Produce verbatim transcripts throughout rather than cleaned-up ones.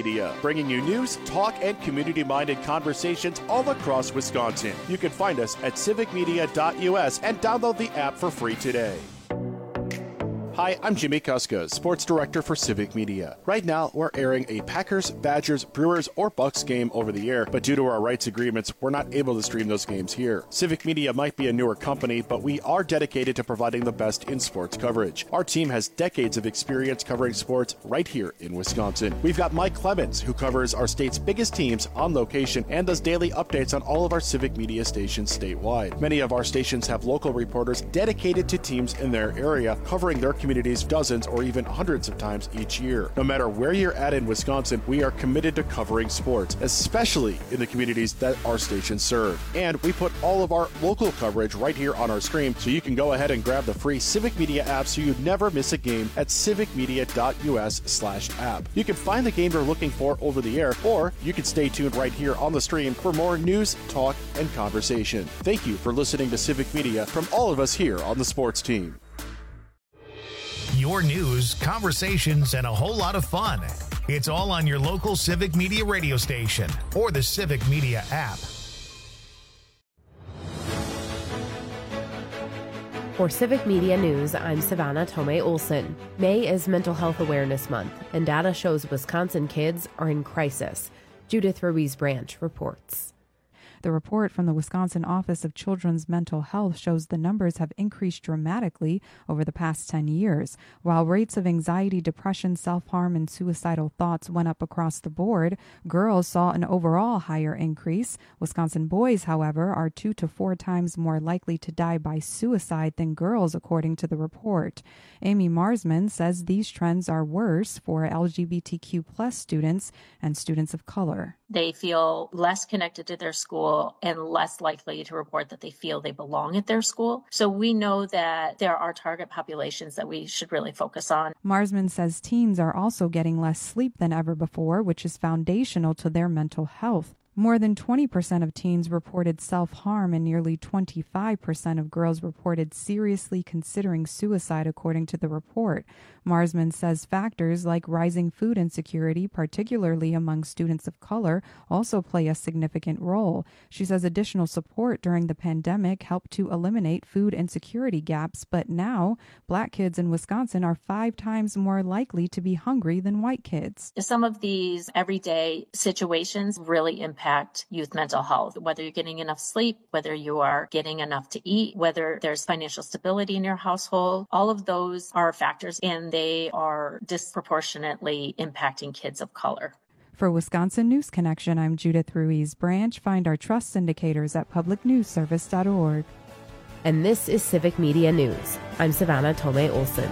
Media, bringing you news, talk, and community-minded conversations all across Wisconsin. You can find us at civic media dot U S and download the app for free today. Hi, I'm Jimmy Kuska, Sports Director for Civic Media. Right now, we're airing a Packers, Badgers, Brewers, or Bucks game over the air, but due to our rights agreements, we're not able to stream those games here. Civic Media might be a newer company, but we are dedicated to providing the best in sports coverage. Our team has decades of experience covering sports right here in Wisconsin. We've got Mike Clemens, who covers our state's biggest teams on location and does daily updates on all of our Civic Media stations statewide. Many of our stations have local reporters dedicated to teams in their area, covering their communities dozens or even hundreds of times each year. No matter where you're at in Wisconsin, we are committed to covering sports, especially in the communities that our stations serve. And we put all of our local coverage right here on our screen, so you can go ahead and grab the free Civic Media app so you never miss a game at civic media dot U S slash app. You can find the game you're looking for over the air, or you can stay tuned right here on the stream for more news, talk, and conversation. Thank you for listening to Civic Media from all of us here on the sports team. Your news, conversations, and a whole lot of fun. It's all on your local Civic Media radio station or the Civic Media app. For Civic Media News, I'm Savannah Tomei Olson. May is Mental Health Awareness Month, and data shows Wisconsin kids are in crisis. Judith Ruiz Branch reports. The report from the Wisconsin Office of Children's Mental Health shows the numbers have increased dramatically over the past ten years. While rates of anxiety, depression, self-harm, and suicidal thoughts went up across the board, girls saw an overall higher increase. Wisconsin boys, however, are two to four times more likely to die by suicide than girls, according to the report. Amy Marsman says these trends are worse for L G B T Q plus students and students of color. They feel less connected to their school and less likely to report that they feel they belong at their school. So we know that there are target populations that we should really focus on. Marsman says teens are also getting less sleep than ever before, which is foundational to their mental health. More than twenty percent of teens reported self-harm and nearly twenty-five percent of girls reported seriously considering suicide, according to the report. Marsman says factors like rising food insecurity, particularly among students of color, also play a significant role. She says additional support during the pandemic helped to eliminate food insecurity gaps, but now black kids in Wisconsin are five times more likely to be hungry than white kids. Some of these everyday situations really impact youth mental health, whether you're getting enough sleep, whether you are getting enough to eat, whether there's financial stability in your household. All of those are factors, and they are disproportionately impacting kids of color. For Wisconsin News Connection, I'm Judith Ruiz Branch. Find our trust indicators at public news service dot org. And this is Civic Media News. I'm Savannah Tomei Olson.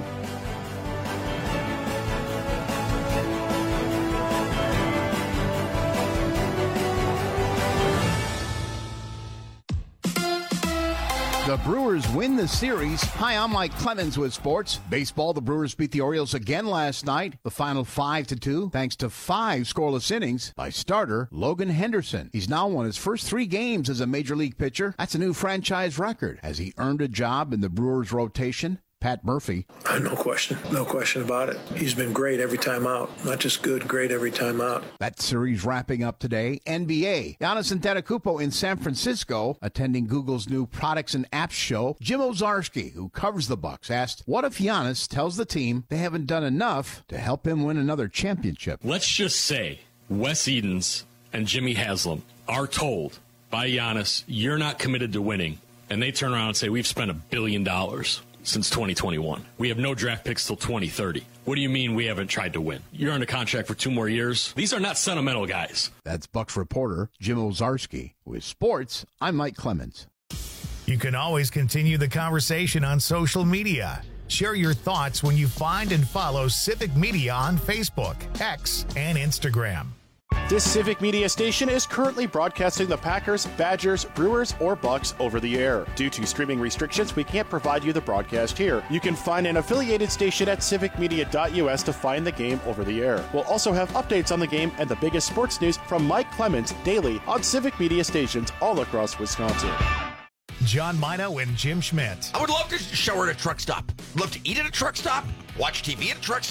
The Brewers win the series. Hi, I'm Mike Clemens with sports. Baseball, the Brewers beat the Orioles again last night. The final five to two, thanks to five scoreless innings by starter Logan Henderson. He's now won his first three games as a major league pitcher. That's a new franchise record as he earned a job in the Brewers rotation. Pat Murphy. No question. No question about it. He's been great every time out. Not just good, great every time out. That series wrapping up today. N B A. Giannis Antetokounmpo in San Francisco, attending Google's new products and apps show. Jim Owczarski, who covers the Bucks, asked, what if Giannis tells the team they haven't done enough to help him win another championship? Let's just say Wes Edens and Jimmy Haslam are told by Giannis, you're not committed to winning. And they turn around and say, we've spent a billion dollars since twenty twenty-one. We have no draft picks till twenty thirty. What do you mean we haven't tried to win? You're under contract for two more years. These are not sentimental guys. That's Bucks reporter Jim Owczarski. With sports, I'm Mike Clemens. You can always continue the conversation on social media. Share your thoughts when you find and follow Civic Media on Facebook, X, and Instagram. This Civic Media station is currently broadcasting the Packers, Badgers, Brewers, or Bucks over the air. Due to streaming restrictions, we can't provide you the broadcast here. You can find an affiliated station at civic media dot U S to find the game over the air. We'll also have updates on the game and the biggest sports news from Mike Clemens daily on Civic Media stations all across Wisconsin. John Mino and Jim Schmidt. I would love to shower at a truck stop. Love to eat at a truck stop. Watch T V at a truck stop.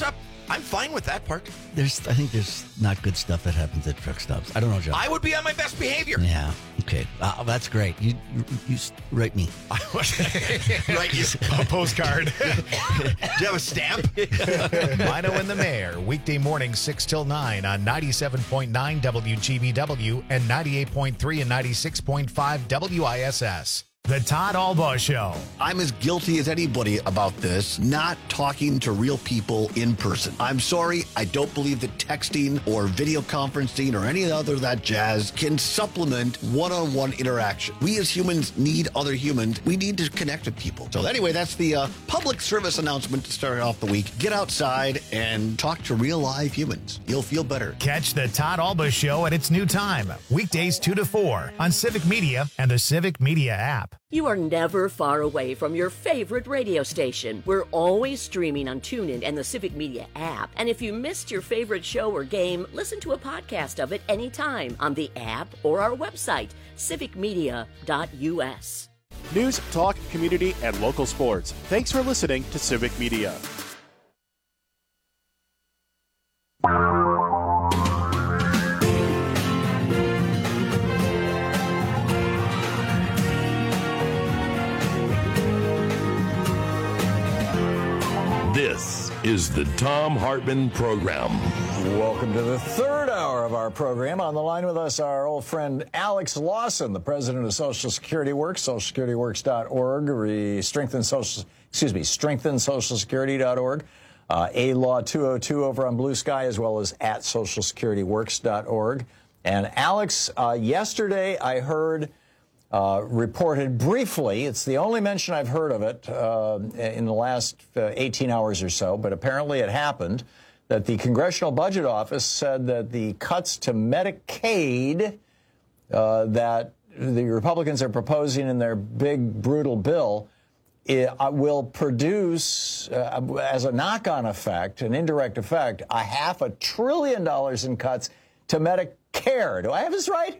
I'm fine with that part. There's, I think there's not good stuff that happens at truck stops. I don't know, John. I would be on my best behavior. Yeah. Okay. Uh, that's great. You, you, you write me. Write you a postcard. Do you have a stamp? Mino and the Mayor, weekday morning six till nine on ninety-seven point nine W G B W and ninety-eight point three and ninety-six point five W I S S. The Todd Albaugh Show. I'm as guilty as anybody about this, not talking to real people in person. I'm sorry, I don't believe that texting or video conferencing or any other of that jazz can supplement one-on-one interaction. We as humans need other humans. We need to connect with people. So anyway, that's the uh, public service announcement to start off the week. Get outside and talk to real live humans. You'll feel better. Catch the Todd Albaugh Show at its new time, weekdays two to four on Civic Media and the Civic Media app. You are never far away from your favorite radio station. We're always streaming on TuneIn and the Civic Media app. And if you missed your favorite show or game, listen to a podcast of it anytime on the app or our website, civic media dot U S. News, talk, community, and local sports. Thanks for listening to Civic Media. This is the Thom Hartmann Program. Welcome to the third hour of our program. On the line with us, our old friend Alex Lawson, the president of Social Security Works, social security works dot org, re- strengthen social, excuse me, strengthen social security dot org, uh, A Law two oh two over on Blue Sky, as well as at social security works dot org. And Alex, uh, yesterday I heard Uh, reported briefly, it's the only mention I've heard of it uh, in the last uh, eighteen hours or so, but apparently it happened, that the Congressional Budget Office said that the cuts to Medicaid uh, that the Republicans are proposing in their big, brutal bill it, uh, will produce, uh, as a knock-on effect, an indirect effect, a half a trillion dollars in cuts to Medicare. Do I have this right?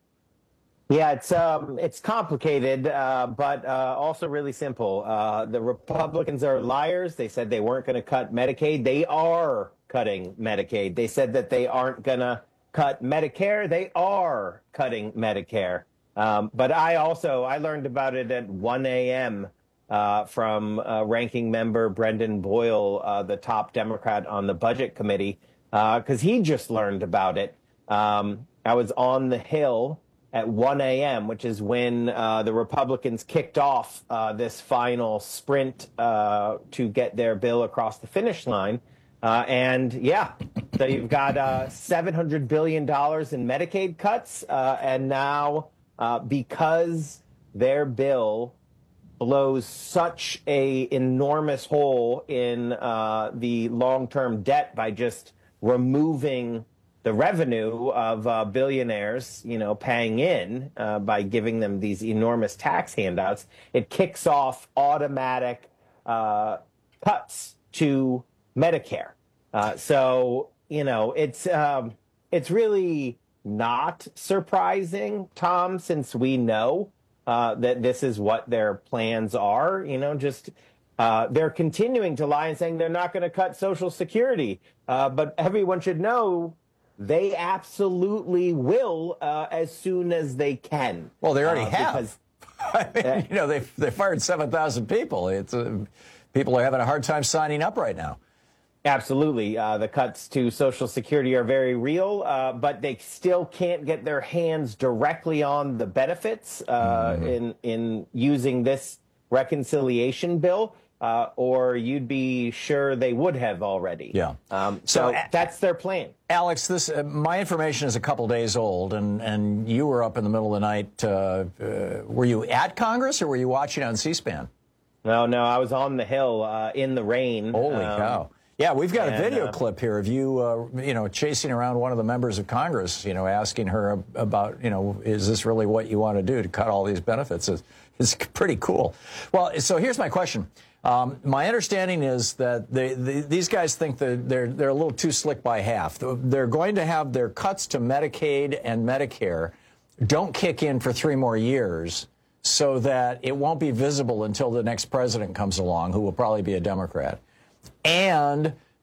Yeah, it's um, it's complicated, uh, but uh, also really simple. Uh, the Republicans are liars. They said they weren't going to cut Medicaid. They are cutting Medicaid. They said that they aren't going to cut Medicare. They are cutting Medicare. Um, but I also, I learned about it at one a.m. Uh, from uh, ranking member Brendan Boyle, uh, the top Democrat on the Budget Committee, because uh, he just learned about it. Um, I was on the Hill at one a.m., which is when uh, the Republicans kicked off uh, this final sprint uh, to get their bill across the finish line. Uh, and, yeah, so you've got uh, seven hundred billion dollars in Medicaid cuts. Uh, and now, uh, because their bill blows such a enormous hole in uh, the long-term debt by just removing the revenue of uh, billionaires, you know, paying in uh, by giving them these enormous tax handouts, it kicks off automatic uh, cuts to Medicare. Uh, so, you know, it's um, it's really not surprising, Tom, since we know uh, that this is what their plans are. You know, just uh, they're continuing to lie and saying they're not going to cut Social Security. Uh, but everyone should know they absolutely will uh, as soon as they can. Well, they already uh, have. Because, I mean, uh, you know, they they fired seven thousand people. It's uh, people are having a hard time signing up right now. Absolutely. Uh, the cuts to Social Security are very real, uh, but they still can't get their hands directly on the benefits uh, mm-hmm. in, in using this reconciliation bill. Uh, or you'd be sure they would have already. Yeah. Um, so, so that's their plan. Alex, this uh, my information is a couple days old, and, and you were up in the middle of the night. Uh, uh, were you at Congress, or were you watching on C-SPAN? No, no, I was on the Hill uh, in the rain. Holy um, cow. Yeah, we've got and, a video uh, clip here of you, uh, you know, chasing around one of the members of Congress, you know, asking her about, you know, is this really what you want to do to cut all these benefits? It's, it's pretty cool. Well, so here's my question. Um, my understanding is that they, they, these guys think that they're they're a little too slick by half. They're going to have their cuts to Medicaid and Medicare don't kick in for three more years, so that it won't be visible until the next president comes along, who will probably be a Democrat. And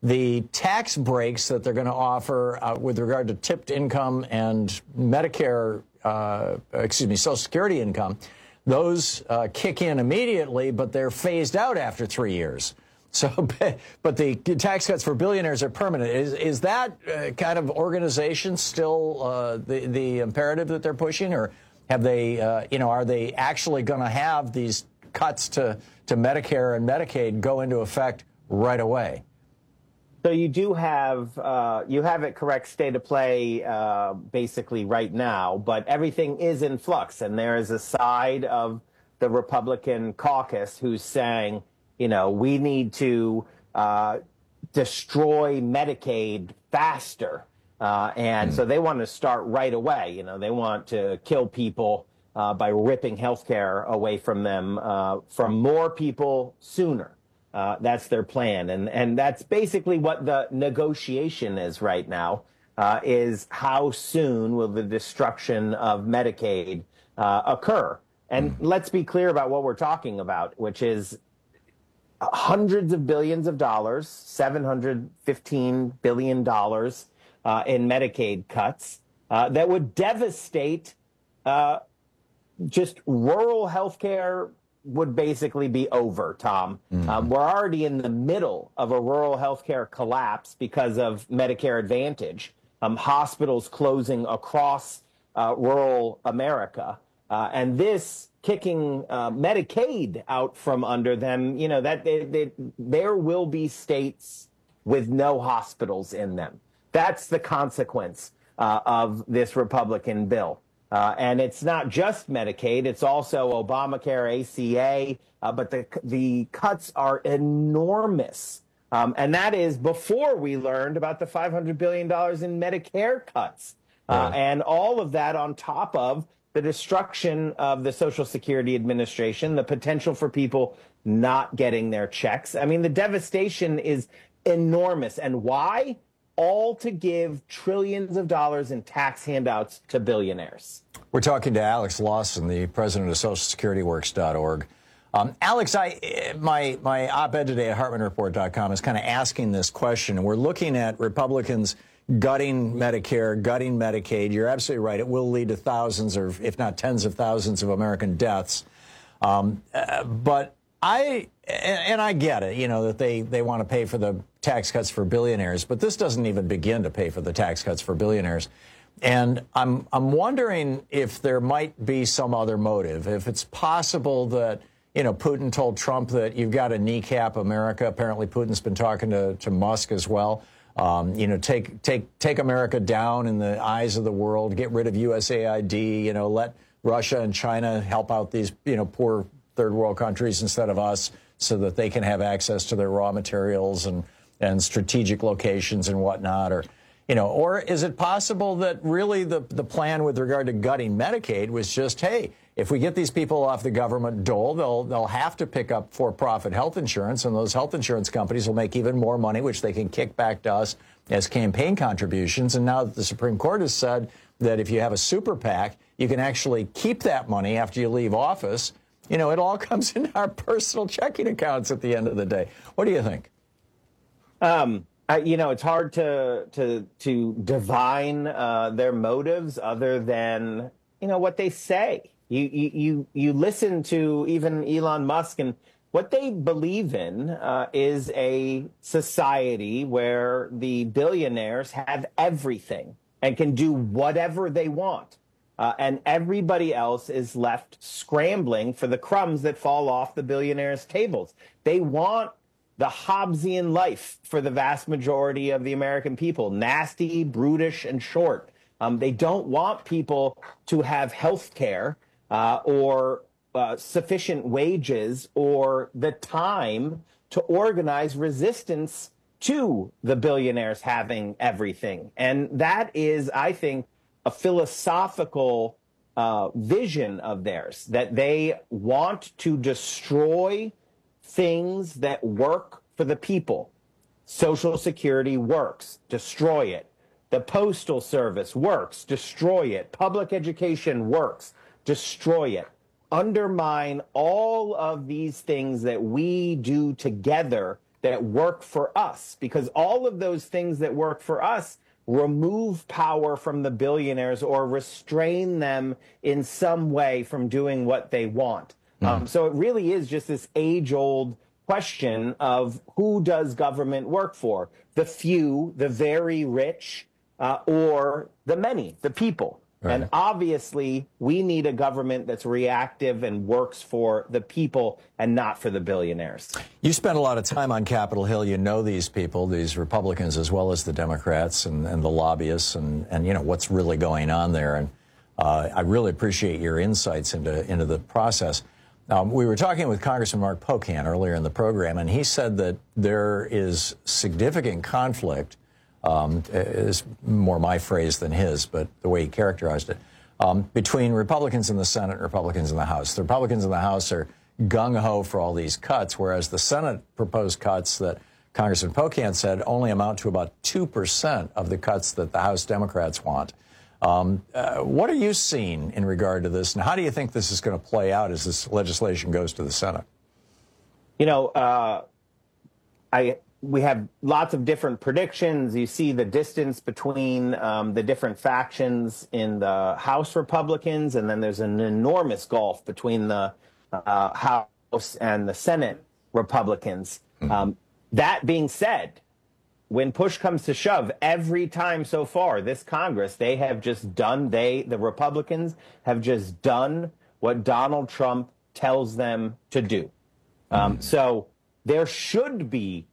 the tax breaks that they're going to offer uh, with regard to tipped income and Medicare, uh, excuse me, Social Security income, those uh, kick in immediately, but they're phased out after three years. So, but the tax cuts for billionaires are permanent. Is is that uh, kind of organization still uh, the the imperative that they're pushing, or have they, uh, you know, are they actually going to have these cuts to to Medicare and Medicaid go into effect right away? So you do have uh, you have it correct state of play uh, basically right now, but everything is in flux, and there is a side of the Republican caucus who's saying, you know, we need to uh, destroy Medicaid faster, uh, and mm. so they want to start right away. You know, they want to kill people uh, by ripping health care away from them, uh, from more people sooner. Uh, that's their plan, and and that's basically what the negotiation is right now, uh, is how soon will the destruction of Medicaid uh, occur? And mm. let's be clear about what we're talking about, which is hundreds of billions of dollars, seven hundred fifteen billion dollars uh, in Medicaid cuts uh, that would devastate uh, just rural health care. Would basically be over, Tom. Mm-hmm. Um, we're already in the middle of a rural healthcare collapse because of Medicare Advantage, um, hospitals closing across uh, rural America, uh, and this kicking uh, Medicaid out from under them. You know that they, they, there will be states with no hospitals in them. That's the consequence uh, of this Republican bill. Uh, and it's not just Medicaid, it's also Obamacare, A C A, uh, but the the cuts are enormous. Um, and that is before we learned about the five hundred billion dollars in Medicare cuts. Uh, right. And all of that on top of the destruction of the Social Security Administration, the potential for people not getting their checks. I mean, the devastation is enormous. And why? All to give trillions of dollars in tax handouts to billionaires. We're talking to Alex Lawson, the president of Social Security Works dot org. Um, Alex, I, my, my op-ed today at Hartman Report dot com is kind of asking this question. And we're looking at Republicans gutting Medicare, gutting Medicaid. You're absolutely right. It will lead to thousands or if not tens of thousands of American deaths. Um, uh, but I, and, and I get it, you know, that they, they want to pay for the tax cuts for billionaires, but this doesn't even begin to pay for the tax cuts for billionaires. And I'm I'm wondering if there might be some other motive, if it's possible that, you know, Putin told Trump that you've got to kneecap America. Apparently Putin's been talking to, to Musk as well. Um, you know, take take take America down in the eyes of the world, get rid of U S A I D, you know, let Russia and China help out these, you know, poor third world countries instead of us so that they can have access to their raw materials and and strategic locations and whatnot, or, you know, or is it possible that really the, the plan with regard to gutting Medicaid was just, hey, if we get these people off the government dole, they'll they'll have to pick up for-profit health insurance, and those health insurance companies will make even more money, which they can kick back to us as campaign contributions. And now that the Supreme Court has said that if you have a super PAC, you can actually keep that money after you leave office, you know, it all comes in our personal checking accounts at the end of the day. What do you think? Um, I, you know, it's hard to to to divine uh, their motives other than, you know, what they say. You you you, you listen to even Elon Musk, and what they believe in uh, is a society where the billionaires have everything and can do whatever they want. Uh, and everybody else is left scrambling for the crumbs that fall off the billionaires' tables. They want the Hobbesian life for the vast majority of the American people, nasty, brutish, and short. Um, they don't want people to have health care uh, or uh, sufficient wages or the time to organize resistance to the billionaires having everything. And that is, I think, a philosophical uh, vision of theirs, that they want to destroy things that work for the people. Social Security works, destroy it. The Postal Service works, destroy it. Public education works, destroy it. Undermine all of these things that we do together that work for us, because all of those things that work for us remove power from the billionaires or restrain them in some way from doing what they want. Mm. Um, so it really is just this age-old question of who does government work for? The few, the very rich, uh, or the many, the people. Right. And obviously, we need a government that's reactive and works for the people and not for the billionaires. You spent a lot of time on Capitol Hill. You know these people, these Republicans, as well as the Democrats and, and the lobbyists, and, and you know what's really going on there. And uh, I really appreciate your insights into, into the process. Um, we were talking with Congressman Mark Pocan earlier in the program, and he said that there is significant conflict. Um, is more my phrase than his, but the way he characterized it, um, between Republicans in the Senate and Republicans in the House. The Republicans in the House are gung-ho for all these cuts, whereas the Senate proposed cuts that Congressman Pocan said only amount to about two percent of the cuts that the House Democrats want. Um, uh, what are you seeing in regard to this, and how do you think this is going to play out as this legislation goes to the Senate? You know, uh, I... we have lots of different predictions. You see the distance between um, the different factions in the House Republicans, and then there's an enormous gulf between the uh, House and the Senate Republicans. Mm-hmm. Um, that being said, when push comes to shove, every time so far, this Congress, they have just done, they, the Republicans, have just done what Donald Trump tells them to do. Mm-hmm. Um, so there should be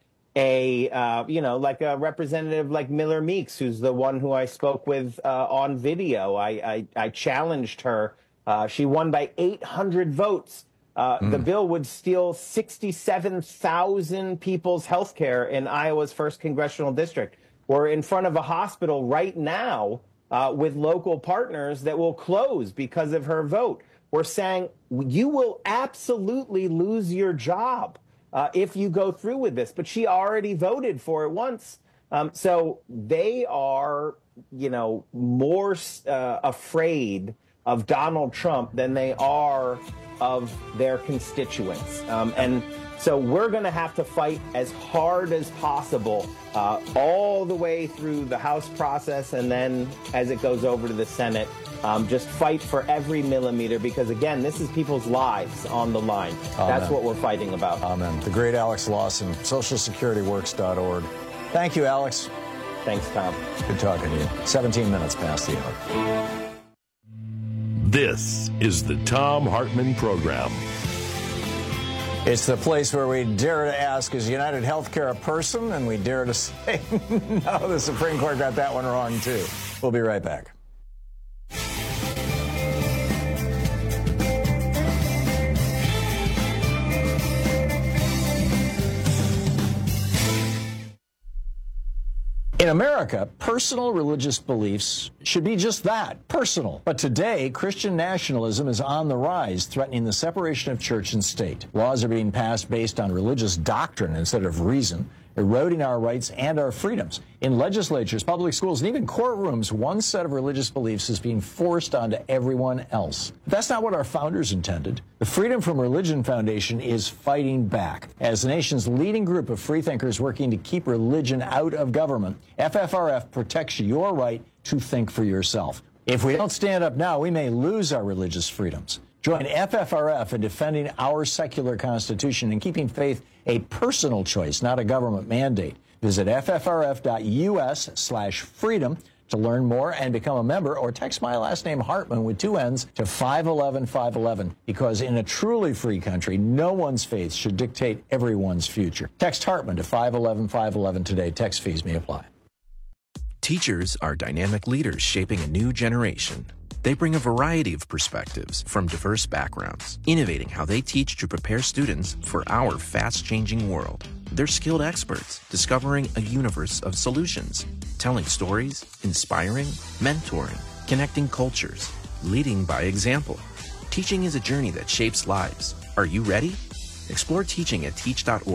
a, uh, you know, like a representative like Miller Meeks, who's the one who I spoke with uh, on video. I, I, I challenged her. Uh, she won by eight hundred votes. Uh, mm. The bill would steal sixty-seven thousand people's health care in Iowa's first congressional district. We're in front of a hospital right now uh, with local partners that will close because of her vote. We're saying you will absolutely lose your job Uh, if you go through with this. But she already voted for it once. Um, so they are, you know, more uh, afraid of Donald Trump than they are of their constituents. Um, and so we're going to have to fight as hard as possible uh, all the way through the House process, and then as it goes over to the Senate, um, just fight for every millimeter, because, again, this is people's lives on the line. Amen. That's what we're fighting about. Amen. The great Alex Lawson, social security works dot org. Thank you, Alex. Thanks, Tom. Good talking to you. seventeen minutes past the hour. This is the Thom Hartmann Program. It's the place where we dare to ask, is United Healthcare a person? And we dare to say, no, the Supreme Court got that one wrong, too. We'll be right back. In America, personal religious beliefs should be just that, personal. But today, Christian nationalism is on the rise, threatening the separation of church and state. Laws are being passed based on religious doctrine instead of reason, eroding our rights and our freedoms. In legislatures, public schools, and even courtrooms, one set of religious beliefs is being forced onto everyone else. But that's not what our founders intended. The Freedom from Religion Foundation is fighting back. As the nation's leading group of freethinkers working to keep religion out of government, F F R F protects your right to think for yourself. If we don't stand up now, we may lose our religious freedoms. Join F F R F in defending our secular constitution and keeping faith a personal choice, not a government mandate. Visit ffrf.us slash freedom to learn more and become a member, or text my last name Hartman with two N's to five eleven five eleven, because in a truly free country, no one's faith should dictate everyone's future. Text Hartman to five eleven five eleven today. Text fees may apply. Teachers are dynamic leaders shaping a new generation. They bring a variety of perspectives from diverse backgrounds, innovating how they teach to prepare students for our fast-changing world. They're skilled experts, discovering a universe of solutions, telling stories, inspiring, mentoring, connecting cultures, leading by example. Teaching is a journey that shapes lives. Are you ready? Explore teaching at teach dot org.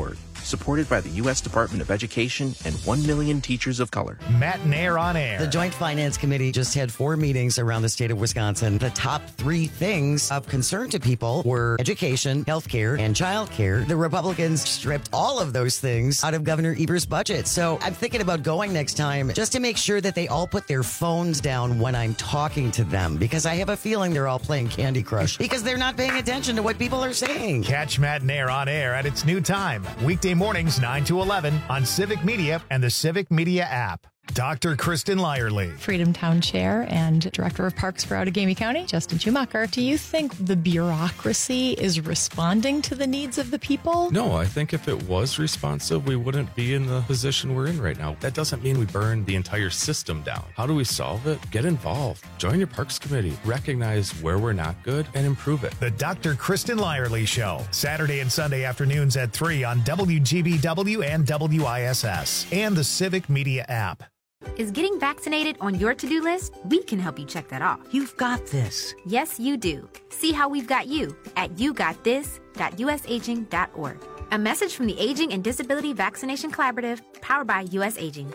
supported by the U S Department of Education and one million teachers of color. Matt Nair on air. The Joint Finance Committee just had four meetings around the state of Wisconsin. The top three things of concern to people were education, health care, and child care. The Republicans stripped all of those things out of Governor Evers' budget. So I'm thinking about going next time just to make sure that they all put their phones down when I'm talking to them, because I have a feeling they're all playing Candy Crush because they're not paying attention to what people are saying. Catch Matt Nair on air at its new time, weekday mornings nine to eleven on Civic Media and the Civic Media app. Doctor Kristen Lyerly. Freedom Town Chair and Director of Parks for Outagamie County, Justin Schumacher. Do you think the bureaucracy is responding to the needs of the people? No, I think if it was responsive, we wouldn't be in the position we're in right now. That doesn't mean we burn the entire system down. How do we solve it? Get involved. Join your Parks Committee. Recognize where we're not good and improve it. The Doctor Kristen Lyerly Show, Saturday and Sunday afternoons at three on W G B W and W I S S and the Civic Media app. Is getting vaccinated on your to-do list? We can help you check that off. You've got this. Yes, you do. See how we've got you at you got this dot u s aging dot org. A message from the Aging and Disability Vaccination Collaborative, powered by U S Aging.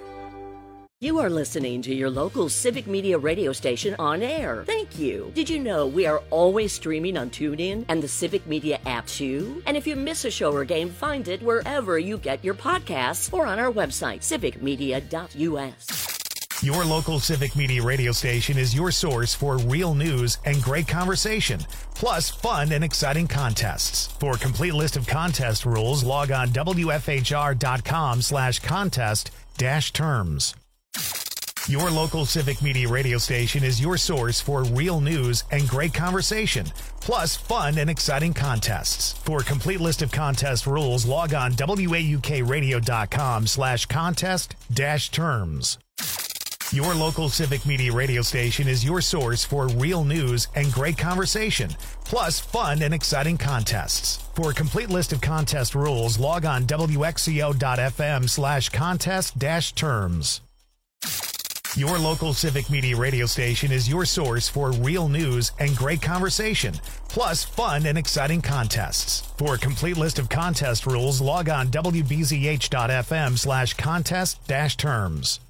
You are listening to your local Civic Media radio station on air. Thank you. Did you know we are always streaming on TuneIn and the Civic Media app too? And if you miss a show or game, find it wherever you get your podcasts or on our website, civic media dot u s. Your local Civic Media radio station is your source for real news and great conversation, plus fun and exciting contests. For a complete list of contest rules, log on W F H R dot com slash contest dash terms. Your local Civic Media radio station is your source for real news and great conversation, plus fun and exciting contests. For a complete list of contest rules, log on W A U K radio dot com slash contest dash terms. Your local Civic Media radio station is your source for real news and great conversation, plus fun and exciting contests. For a complete list of contest rules, log on W X C O dot F M slash contest dash terms. Your local Civic Media radio station is your source for real news and great conversation, plus fun and exciting contests. For a complete list of contest rules, log on W B Z H dot F M slash contest dash terms.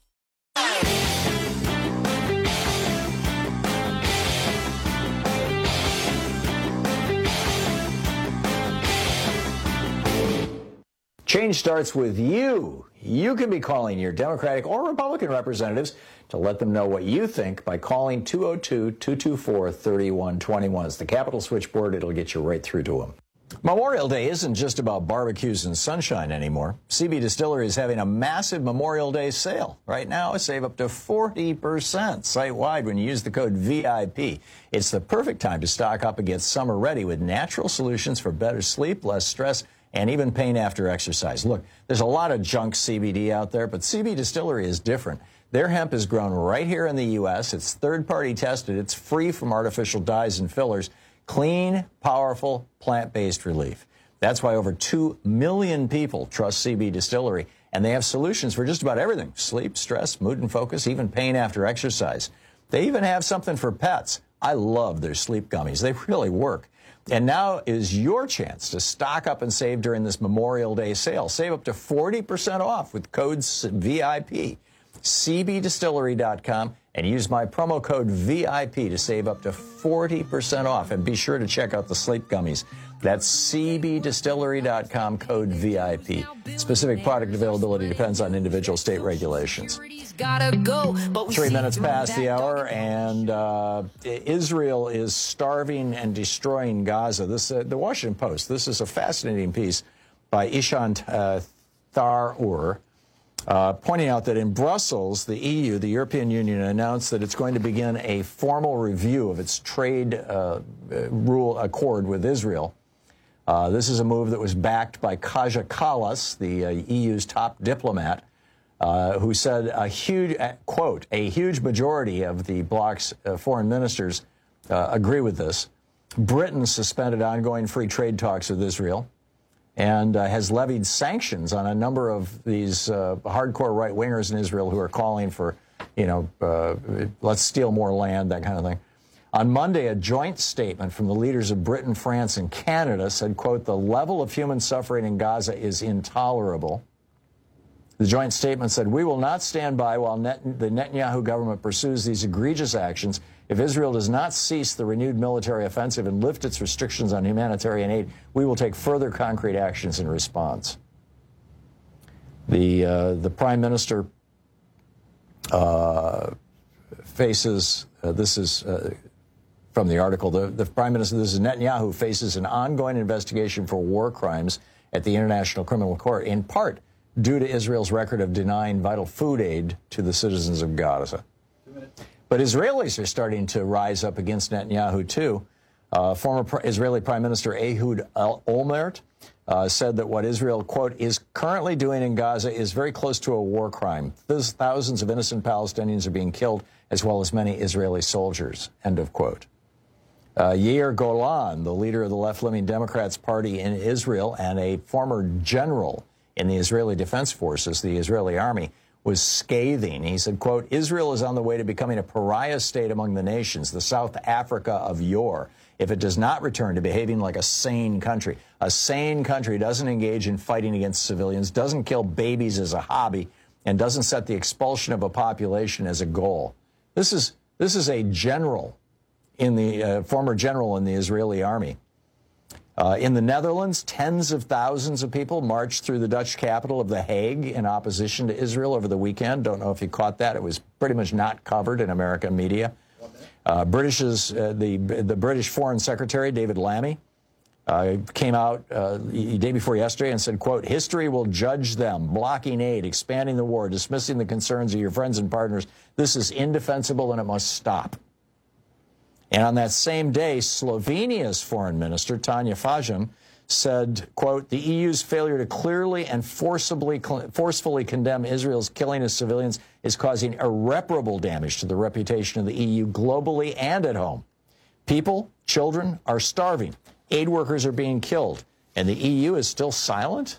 Change starts with you. You can be calling your Democratic or Republican representatives to let them know what you think by calling two oh two, two two four, three one two one. It's the Capitol switchboard. It'll get you right through to them. Memorial Day isn't just about barbecues and sunshine anymore. C B Distillery is having a massive Memorial Day sale. Right now, save up to forty percent site-wide when you use the code V I P. It's the perfect time to stock up and get summer ready with natural solutions for better sleep, less stress, and even pain after exercise. Look, there's a lot of junk C B D out there, but C B Distillery is different. Their hemp is grown right here in the U S. It's third-party tested. It's free from artificial dyes and fillers. Clean, powerful, plant-based relief. That's why over two million people trust C B Distillery, and they have solutions for just about everything: sleep, stress, mood and focus, even pain after exercise. They even have something for pets. I love their sleep gummies. They really work. And now is your chance to stock up and save during this Memorial Day sale. Save up to forty percent off with code V I P. C B distillery dot com and use my promo code V I P to save up to forty percent off. And be sure to check out the sleep gummies. That's C B distillery dot com, code V I P. Specific product availability depends on individual state regulations. Three minutes past the hour, and uh, Israel is starving and destroying Gaza. This, uh, the Washington Post. This is a fascinating piece by Ishan uh, Tharoor, uh, pointing out that in Brussels, the E U, the European Union, announced that it's going to begin a formal review of its trade uh, rule accord with Israel. Uh, this is a move that was backed by Kaja Kallas, the uh, E U's top diplomat, uh, who said a huge, uh, quote, a huge majority of the bloc's uh, foreign ministers uh, agree with this. Britain suspended ongoing free trade talks with Israel and uh, has levied sanctions on a number of these uh, hardcore right-wingers in Israel who are calling for, you know, uh, let's steal more land, that kind of thing. On Monday, a joint statement from the leaders of Britain, France, and Canada said, quote, the level of human suffering in Gaza is intolerable. The joint statement said, we will not stand by while Net- the Netanyahu government pursues these egregious actions. If Israel does not cease the renewed military offensive and lift its restrictions on humanitarian aid, we will take further concrete actions in response. The, uh, the Prime Minister uh, faces, uh, this is... Uh, From the article, the, the Prime Minister, this is Netanyahu, faces an ongoing investigation for war crimes at the International Criminal Court, in part due to Israel's record of denying vital food aid to the citizens of Gaza. But Israelis are starting to rise up against Netanyahu, too. Uh, former Pr- Israeli Prime Minister Ehud Olmert uh, said that what Israel, quote, is currently doing in Gaza is very close to a war crime. Thousands of innocent Palestinians are being killed, as well as many Israeli soldiers, end of quote. Uh, Yair Golan, the leader of the left-leaning Democrats Party in Israel and a former general in the Israeli Defense Forces, the Israeli Army, was scathing. He said, quote, Israel is on the way to becoming a pariah state among the nations, the South Africa of yore, if it does not return to behaving like a sane country. A sane country doesn't engage in fighting against civilians, doesn't kill babies as a hobby, and doesn't set the expulsion of a population as a goal. This is, this is a general in the uh, former general in the Israeli army. Uh, in the Netherlands, tens of thousands of people marched through the Dutch capital of The Hague in opposition to Israel over the weekend. Don't know if you caught that. It was pretty much not covered in American media. Uh, British's, uh, the, the British Foreign Secretary, David Lammy, uh, came out uh, the day before yesterday and said, quote, history will judge them, blocking aid, expanding the war, dismissing the concerns of your friends and partners. This is indefensible and it must stop. And on that same day, Slovenia's foreign minister, Tanja Fajon, said, quote, the E U's failure to clearly and forcibly, forcefully condemn Israel's killing of civilians is causing irreparable damage to the reputation of the E U globally and at home. People, children, are starving. Aid workers are being killed. And the E U is still silent?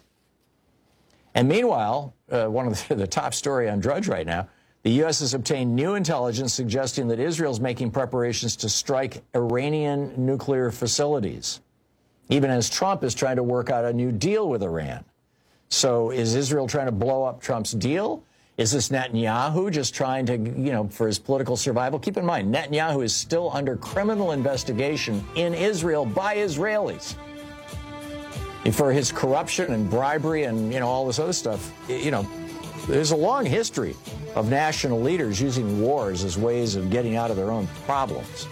And meanwhile, uh, one of the, the top story on Drudge right now, the U S has obtained new intelligence suggesting that Israel's making preparations to strike Iranian nuclear facilities, even as Trump is trying to work out a new deal with Iran. So is Israel trying to blow up Trump's deal? Is this Netanyahu just trying to, you know, for his political survival? Keep in mind, Netanyahu is still under criminal investigation in Israel by Israelis for his corruption and bribery and, you know, all this other stuff. You know, there's a long history of national leaders using wars as ways of getting out of their own problems.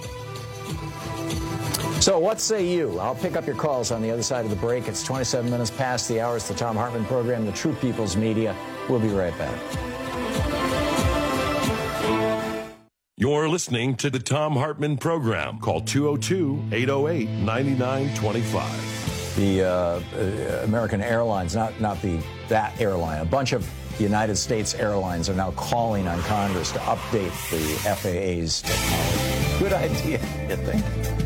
So what say you? I'll pick up your calls on the other side of the break. It's twenty-seven minutes past the hour. It's the Thom Hartmann Program, the True People's Media. We'll be right back. You're listening to the Thom Hartmann Program. Call two oh two, eight oh eight, nine nine two five. The uh, uh, American Airlines, not, not the that airline, a bunch of the United States airlines are now calling on Congress to update the F A A's technology. Good idea, you think?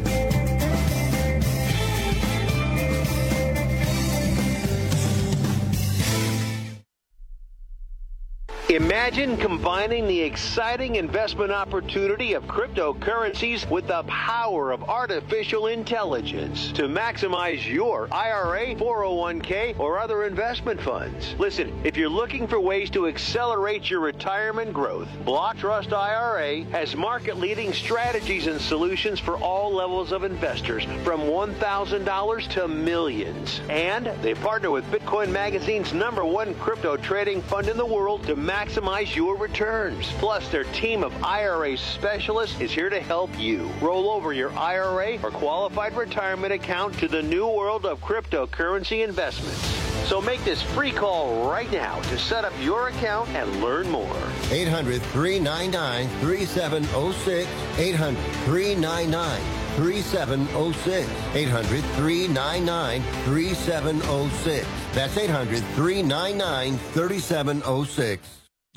Imagine combining the exciting investment opportunity of cryptocurrencies with the power of artificial intelligence to maximize your I R A, four oh one k, or other investment funds. Listen, if you're looking for ways to accelerate your retirement growth, Block Trust I R A has market-leading strategies and solutions for all levels of investors, from one thousand dollars to millions. And they partner with Bitcoin Magazine's number one crypto trading fund in the world to maximize your returns. Plus, their team of I R A specialists is here to help you roll over your I R A or qualified retirement account to the new world of cryptocurrency investments. So make this free call right now to set up your account and learn more. eight hundred, three nine nine, three seven zero six. eight hundred, three nine nine, three seven zero six. eight hundred, three nine nine, three seven zero six. That's eight hundred, three nine nine, three seven zero six.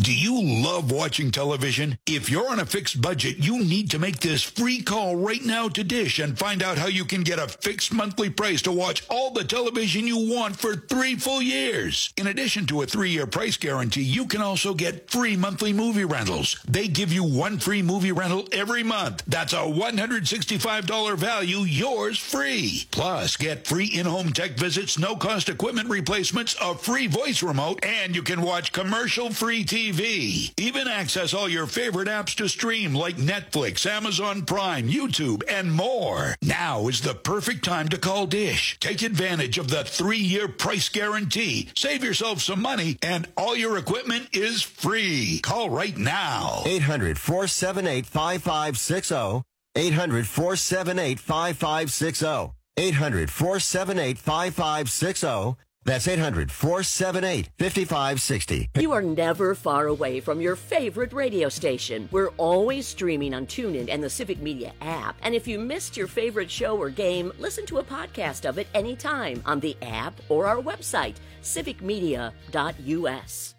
Do you love watching television? If you're on a fixed budget, you need to make this free call right now to Dish and find out how you can get a fixed monthly price to watch all the television you want for three full years. In addition to a three-year price guarantee, you can also get free monthly movie rentals. They give you one free movie rental every month. That's a one hundred sixty-five dollars value, yours free. Plus, get free in-home tech visits, no-cost equipment replacements, a free voice remote, and you can watch commercial-free T V. Even access all your favorite apps to stream like Netflix, Amazon Prime, YouTube, and more. Now is the perfect time to call Dish. Take advantage of the three-year price guarantee. Save yourself some money, and all your equipment is free. Call right now. eight hundred, four seven eight, five five six zero. eight hundred, four seven eight, five five six zero. eight hundred, four seven eight, five five six zero. That's eight hundred, four seven eight, five five six zero. You are never far away from your favorite radio station. We're always streaming on TuneIn and the Civic Media app. And if you missed your favorite show or game, listen to a podcast of it anytime on the app or our website, civic media dot u s.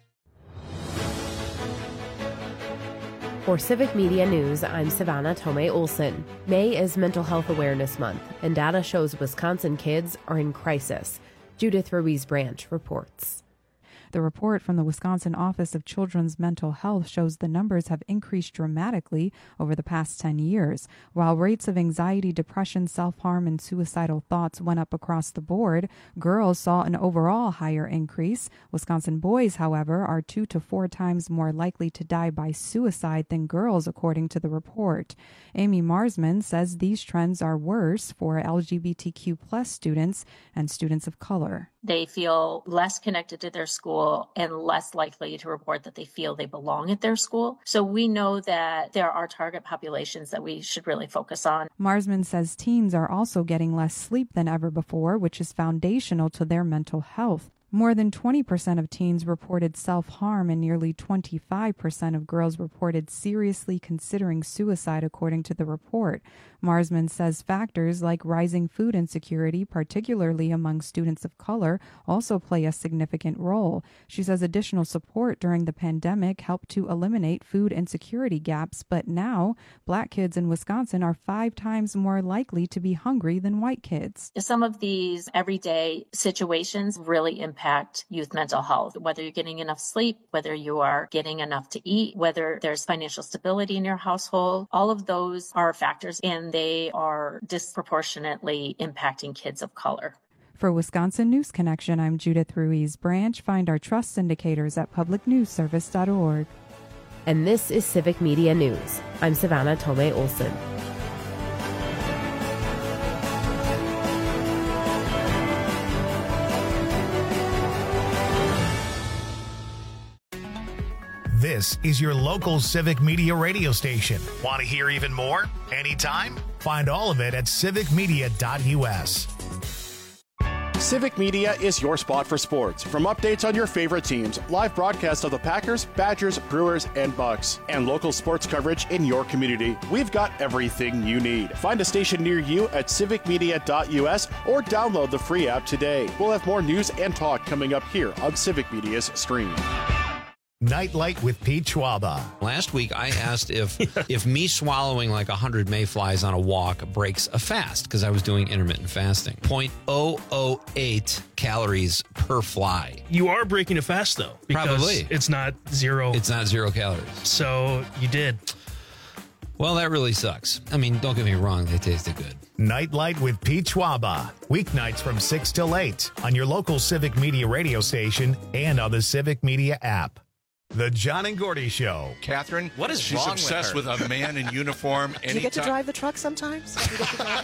For Civic Media News, I'm Savannah Tomei Olson. May is Mental Health Awareness Month, and data shows Wisconsin kids are in crisis. Judith Ruiz Branch reports. The report from the Wisconsin Office of Children's Mental Health shows the numbers have increased dramatically over the past ten years. While rates of anxiety, depression, self-harm, and suicidal thoughts went up across the board, girls saw an overall higher increase. Wisconsin boys, however, are two to four times more likely to die by suicide than girls, according to the report. Amy Marsman says these trends are worse for L G B T Q plus students and students of color. They feel less connected to their school and less likely to report that they feel they belong at their school. So we know that there are target populations that we should really focus on. Marsman says teens are also getting less sleep than ever before, which is foundational to their mental health. More than twenty percent of teens reported self-harm, and nearly twenty-five percent of girls reported seriously considering suicide, according to the report. Marsman says factors like rising food insecurity, particularly among students of color, also play a significant role. She says additional support during the pandemic helped to eliminate food insecurity gaps, but now black kids in Wisconsin are five times more likely to be hungry than white kids. Some of these everyday situations really impact youth mental health, whether you're getting enough sleep, whether you are getting enough to eat, whether there's financial stability in your household. All of those are factors, and they are disproportionately impacting kids of color. For Wisconsin News Connection, I'm Judith Ruiz Branch. Find our trust indicators at public news service dot org. And this is Civic Media News. I'm Savannah Tomei Olson. This is your local Civic Media radio station. Want to hear even more? Anytime? Find all of it at civic media dot u s. Civic Media is your spot for sports. From updates on your favorite teams, live broadcasts of the Packers, Badgers, Brewers, and Bucks, and local sports coverage in your community, we've got everything you need. Find a station near you at civic media dot u s or download the free app today. We'll have more news and talk coming up here on Civic Media's stream. Nightlight with Pete Schwaba. Last week, I asked if if me swallowing like one hundred mayflies on a walk breaks a fast, because I was doing intermittent fasting. zero point zero zero eight calories per fly. You are breaking a fast, though. Because Probably. It's not zero. It's not zero calories. So you did. Well, that really sucks. I mean, don't get me wrong. They tasted good. Nightlight with Pete Schwaba. Weeknights from six till eight on your local Civic Media radio station and on the Civic Media app. The John and Gordy Show. Catherine, what is she's wrong obsessed with, with, with a man in uniform. Do you get to drive the truck sometimes? Do you get to drive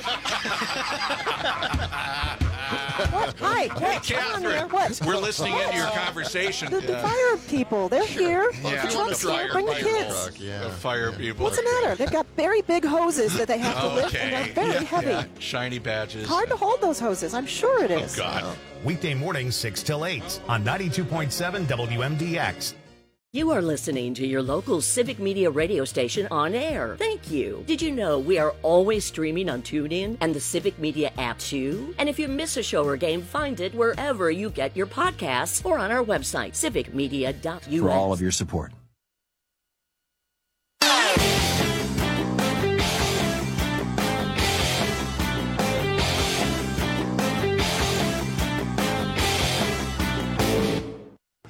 what? Hi, Hey, Catherine. Here. What? We're listening into your conversation. The, the Yeah. fire people, they're here. Yeah. The truck's here. Bring the kids. Truck, yeah. The fire people. What's the matter? They've got very big hoses that they have to lift, and they're very yeah. heavy. Yeah. Shiny badges. Hard to hold those hoses. I'm sure it is. Oh, God. Weekday mornings six till eight on ninety-two point seven W M D X. You are listening to your local Civic Media radio station on air. Thank you. Did you know we are always streaming on TuneIn and the Civic Media app too? And if you miss a show or game, find it wherever you get your podcasts or on our website, civic media dot u s. For all of your support.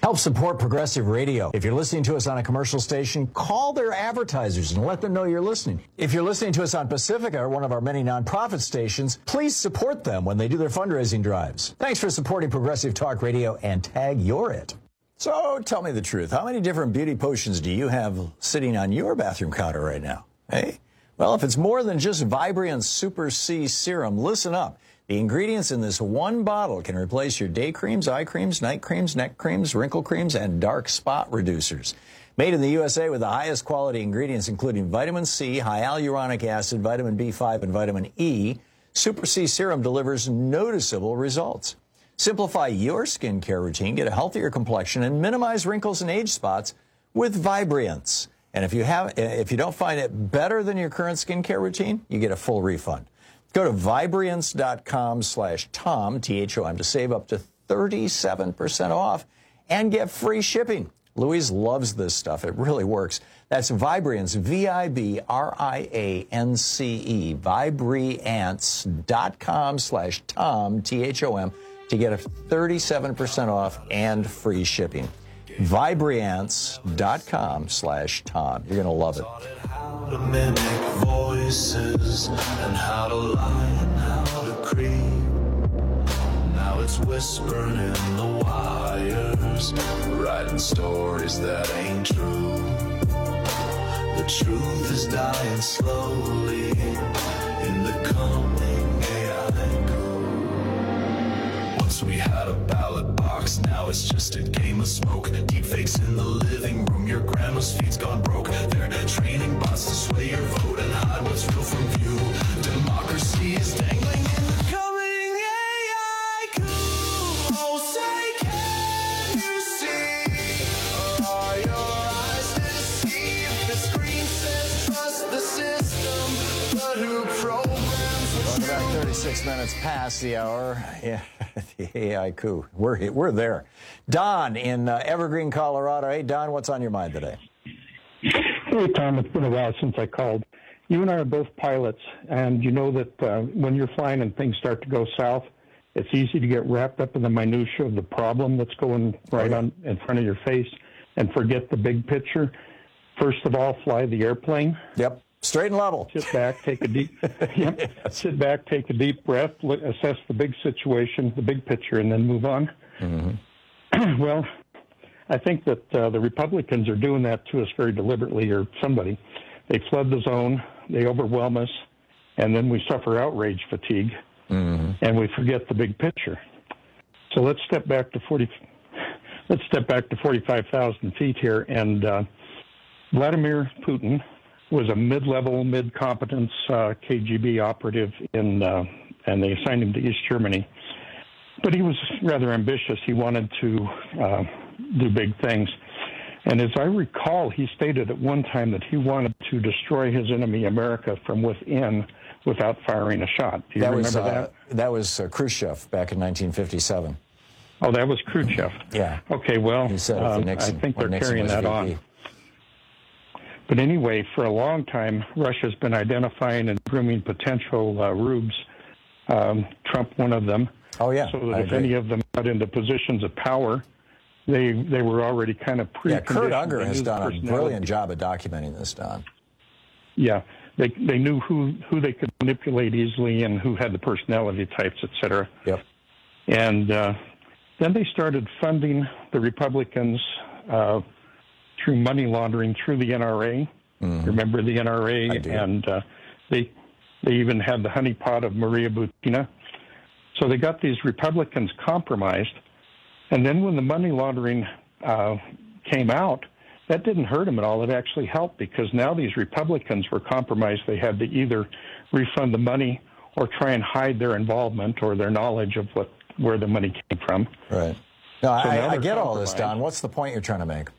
Help support Progressive Radio. If you're listening to us on a commercial station, call their advertisers and let them know you're listening. If you're listening to us on Pacifica, one of our many nonprofit stations, please support them when they do their fundraising drives. Thanks for supporting Progressive Talk Radio and tag You're It. So tell me the truth. How many different beauty potions do you have sitting on your bathroom counter right now? Hey? Well, if it's more than just Vibrant Super C Serum, listen up. The ingredients in this one bottle can replace your day creams, eye creams, night creams, neck creams, wrinkle creams, and dark spot reducers. Made in the U S A with the highest quality ingredients, including vitamin C, hyaluronic acid, vitamin B five, and vitamin E, Super C Serum delivers noticeable results. Simplify your skincare routine, get a healthier complexion, and minimize wrinkles and age spots with Vibriance. And if you have, if you don't find it better than your current skincare routine, you get a full refund. Go to Vibriance.com slash Tom, T H O M, to save up to thirty-seven percent off and get free shipping. Louise loves this stuff. It really works. That's Vibriance, V I B R I A N C E, Vibriance.com slash Tom, T H O M, to get a thirty-seven percent off and free shipping. Vibriance.com slash Tom. You're going to love it. How to mimic voices and how to lie and how to creep. Now it's whispering in the wires, writing stories that ain't true. The truth is dying slowly in the coming A I coup. Once we had a ballot box, now it's just a game of smoke. Deep fakes in the living room, your grandma's feet's gone broke. They're training bots to sway your vote and hide what's real from view. Democracy is dangling in the coming A I coup. Oh, say, can you see? Are your eyes deceived? The screen says trust the system, but who programs the Welcome back, thirty-six minutes past the hour. Yeah, the A I coup. We're, we're there. Don in uh, Evergreen, Colorado. Hey, Don, what's on your mind today? Hey, Tom, it's been a while since I called. You and I are both pilots, and you know that uh, when you're flying and things start to go south, it's easy to get wrapped up in the minutia of the problem that's going right on in front of your face and forget the big picture. First of all, fly the airplane. Yep. Straight and level. Sit back, take a deep yep. Sit back, take a deep breath, look, assess the big situation, the big picture, and then move on. Mm-hmm. Well, I think that uh, the Republicans are doing that to us very deliberately, or somebody. They flood the zone, they overwhelm us, and then we suffer outrage fatigue, mm-hmm. and we forget the big picture. So let's step back to forty. Let's step back to forty-five thousand feet here, and uh, Vladimir Putin was a mid-level, mid-competence uh, K G B operative in, uh, and they assigned him to East Germany. But he was rather ambitious. He wanted to uh, do big things. And as I recall, he stated at one time that he wanted to destroy his enemy, America, from within without firing a shot. Do you that remember was, uh, that? That was uh, Khrushchev back in nineteen fifty-seven. Oh, that was Khrushchev. Yeah. Okay, well, He said um, Nixon, I think they're Nixon carrying was that V P. on. But anyway, for a long time, Russia's been identifying and grooming potential uh, rubes, um, Trump one of them. Oh, yeah. So that I if agree. any of them got into positions of power, they they were already kind of pre Yeah, Kurt Unger They has knew the done a personality. brilliant job of documenting this, Don. Yeah, they they knew who, who they could manipulate easily and who had the personality types, et cetera. Yep. And uh, then they started funding the Republicans uh, through money laundering through the N R A. Mm-hmm. Remember the N R A? I do. And uh, they they even had the honeypot of Maria Butina. So they got these Republicans compromised. And then when the money laundering uh, came out, that didn't hurt them at all. It actually helped because now these Republicans were compromised. They had to either refund the money or try and hide their involvement or their knowledge of what where the money came from. Right. No, So I, now I they're get all this, compromised. Don. What's the point you're trying to make?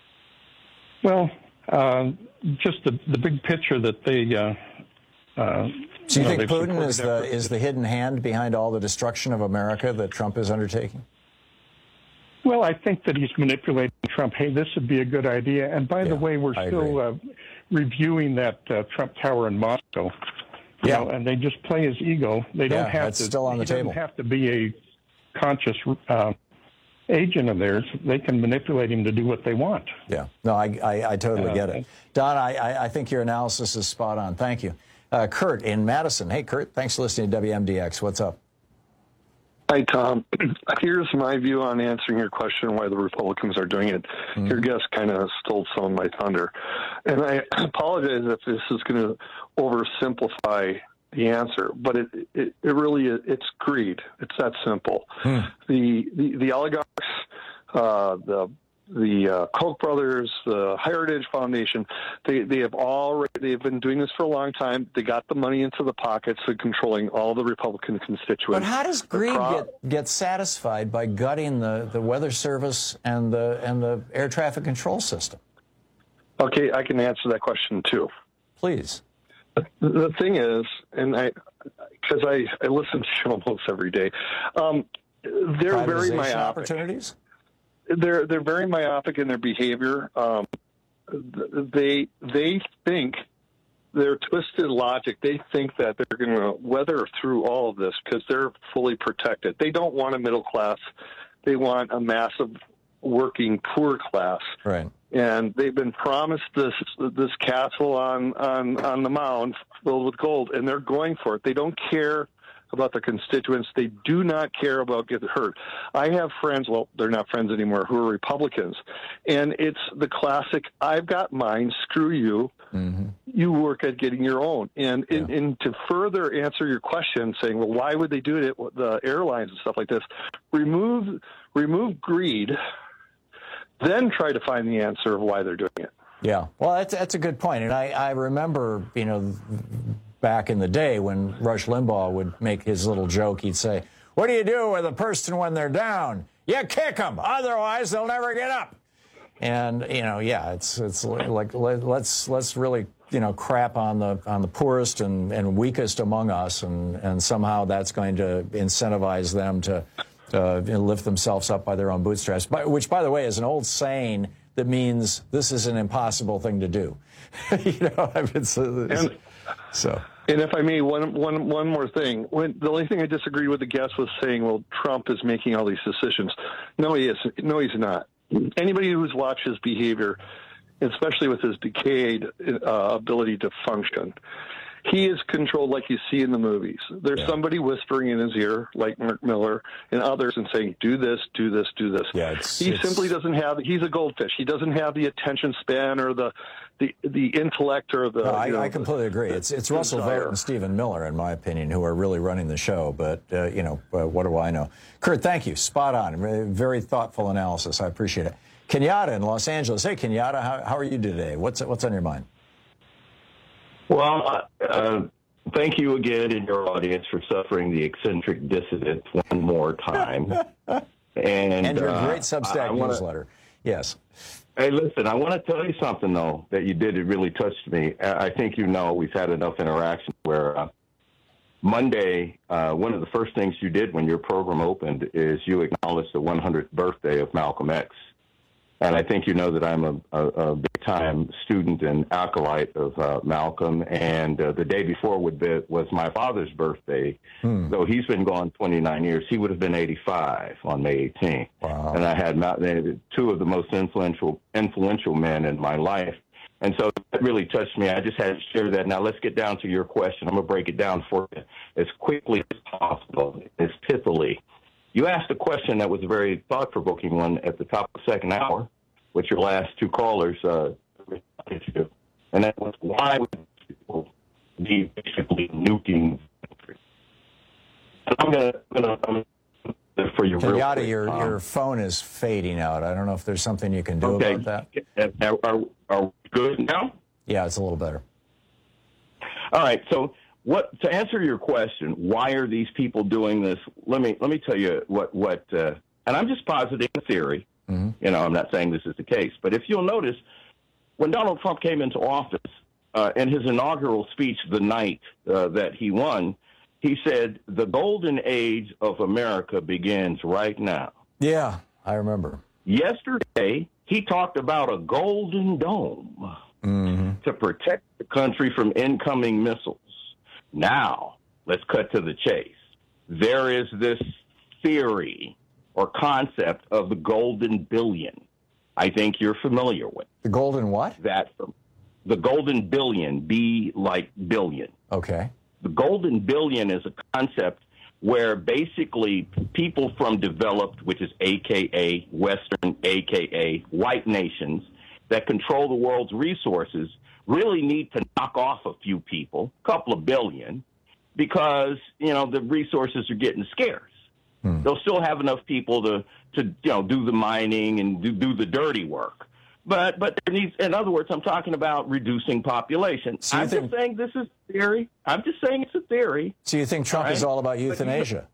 Well, uh, just the, the big picture that they... Uh, uh, So you know, think they've Putin supported is the efforts is the hidden hand behind all the destruction of America that Trump is undertaking? Well, I think that he's manipulating Trump. Hey, this would be a good idea. And by the way, we're I still uh, reviewing that uh, Trump Tower in Moscow. You Yeah. know, and they just play his ego. They don't Yeah, have that's to. still on the he doesn't table. have to be a conscious uh, agent of theirs, they can manipulate him to do what they want. Yeah. No, I I, I totally Uh, get it. Don, I, I I think your analysis is spot on. Thank you. Uh, Kurt in Madison. Hey, Kurt, thanks for listening to W M D X. What's up? Hi, Tom. Here's my view on answering your question why the Republicans are doing it. Mm-hmm. Your guest kind of stole some of my thunder. And I apologize if this is going to oversimplify the answer, but it, it, it really is, it's greed. It's that simple. Hmm. The, the, the oligarchs, uh, the the uh, Koch brothers, the Heritage Foundation, they, they have all they've been doing this for a long time. They got the money into the pockets of controlling all the Republican constituents. But how does greed pro- get, get satisfied by gutting the, the Weather Service and the and the air traffic control system? Okay, I can answer that question too. Please. The, the thing is, and I, because I, I listen to you almost every day, um, they're very myopic. Opportunities? They're they're very myopic in their behavior. Um, they they think their twisted logic. They think that they're going to weather through all of this because they're fully protected. They don't want a middle class. They want a massive working poor class. Right. And they've been promised this this castle on on on the mound filled with gold, and they're going for it. They don't care about their constituents. They do not care about getting hurt. I have friends, well, they're not friends anymore, who are Republicans. And it's the classic, I've got mine, screw you. Mm-hmm. You work at getting your own. And, yeah. and, and to further answer your question, saying, well, why would they do it with the airlines and stuff like this? Remove, remove greed, then try to find the answer of why they're doing it. Yeah, well, that's, that's a good point. And I, I remember, you know, back in the day when Rush Limbaugh would make his little joke, he'd say, what do you do with a person when they're down? You kick them, otherwise they'll never get up. And, you know, yeah, it's it's like let's let's really, you know, crap on the on the poorest and, and weakest among us, and, and somehow that's going to incentivize them to uh, lift themselves up by their own bootstraps, which, by the way, is an old saying that means this is an impossible thing to do. you know, I mean, it's, it's, and, so. And if I may, one, one, one more thing. When, the only thing I disagreed with the guest was saying, well, Trump is making all these decisions. No, he is. No, he's not. Anybody who's watched his behavior, especially with his decayed uh, ability to function, he is controlled like you see in the movies. There's yeah. somebody whispering in his ear, like Mark Miller and others, and saying, do this, do this, do this. Yeah, it's, he it's... simply doesn't have, he's a goldfish. He doesn't have the attention span or the the, the intellect or the... No, I, you know, I completely agree. It's it's Russell Vought and Stephen Miller, in my opinion, who are really running the show. But, uh, you know, uh, what do I know? Kurt, thank you. Spot on. Very thoughtful analysis. I appreciate it. Kenyatta in Los Angeles. Hey, Kenyatta, how, how are you today? What's what's on your mind? Well, uh, thank you again in your audience for suffering the eccentric dissident one more time. and, and your uh, great Substack wanna, newsletter. Yes. Hey, listen, I want to tell you something, though, that you did. It really touched me. I think you know we've had enough interaction where uh, Monday, uh, one of the first things you did when your program opened is you acknowledged the one hundredth birthday of Malcolm X. And I think you know that I'm a, a, a big-time student and acolyte of uh, Malcolm. And uh, the day before would be, was my father's birthday. Hmm. Though he's been gone twenty-nine years, he would have been eighty-five on May eighteenth. Wow. And I had Mal- two of the most influential influential men in my life. And so that really touched me. I just had to share that. Now let's get down to your question. I'm going to break it down for you as quickly as possible, as pithily. You asked a question that was a very thought-provoking one at the top of the second hour, which your last two callers uh, responded to, and that was why would people be basically nuking the country? And I'm going to, for you, Kenyatta, real your um, your phone is fading out. I don't know if there's something you can do okay. about that. Are, are, are we good now? Yeah, it's a little better. All right, so. What to answer your question? Why are these people doing this? Let me let me tell you what what. Uh, and I'm just positing a theory. Mm-hmm. You know, I'm not saying this is the case, but if you'll notice, when Donald Trump came into office, uh, in his inaugural speech the night uh, that he won, he said, "The golden age of America begins right now." Yeah, I remember. Yesterday, he talked about a golden dome mm-hmm. to protect the country from incoming missiles. Now, let's cut to the chase. There is this theory or concept of the golden billion. I think you're familiar with. The golden what? That the golden billion, B like billion. Okay. The golden billion is a concept where basically people from developed, which is A K A Western, A K A white nations that control the world's resources, really need to knock off a few people, a couple of billion, because, you know, the resources are getting scarce. Hmm. They'll still have enough people to, to you know, do the mining and do, do the dirty work. But but there needs, in other words, I'm talking about reducing population. So I'm think, just saying this is theory. I'm just saying it's a theory. So you think Trump right? is all about euthanasia?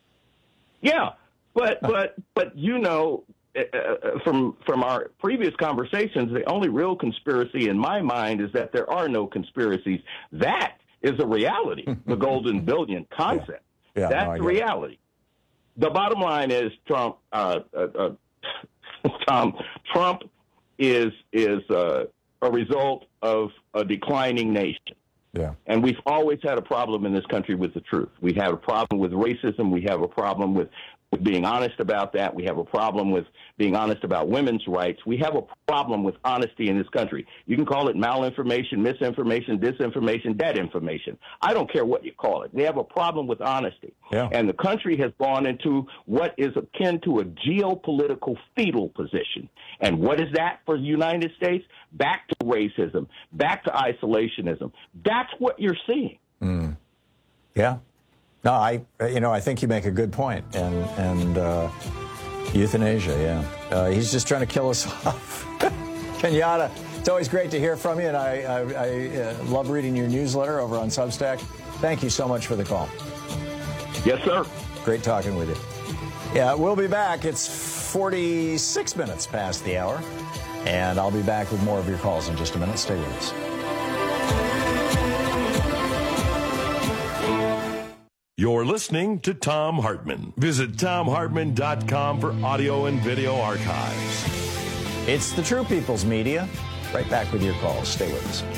Yeah, but but but you know, uh, from from our previous conversations, the only real conspiracy in my mind is that there are no conspiracies. That is a reality. The golden billion concept. Yeah. Yeah, That's no, the reality. The bottom line is Trump. Uh, uh, uh, Tom Trump. is is uh, a result of a declining nation. Yeah. And we've always had a problem in this country with the truth. We have a problem with racism. We have a problem with, with being honest about that. We have a problem with being honest about women's rights. We have a problem with honesty in this country. You can call it malinformation, misinformation, disinformation, dead information. I don't care what you call it. We have a problem with honesty. Yeah. And the country has gone into what is akin to a geopolitical fetal position. And what is that for the United States? Back to racism, back to isolationism. That's what you're seeing. Mm. Yeah. No, I, you know, I think you make a good point. And, and uh, euthanasia, yeah. Uh, he's just trying to kill us off. Kenyatta, it's always great to hear from you, and I, I, I uh, love reading your newsletter over on Substack. Thank you so much for the call. Yes, sir. Great talking with you. Yeah, we'll be back. It's forty-six minutes past the hour, and I'll be back with more of your calls in just a minute. Stay with us. You're listening to Thom Hartmann. Visit Thom Hartmann dot com for audio and video archives. It's the True People's Media. Right back with your calls. Stay with us.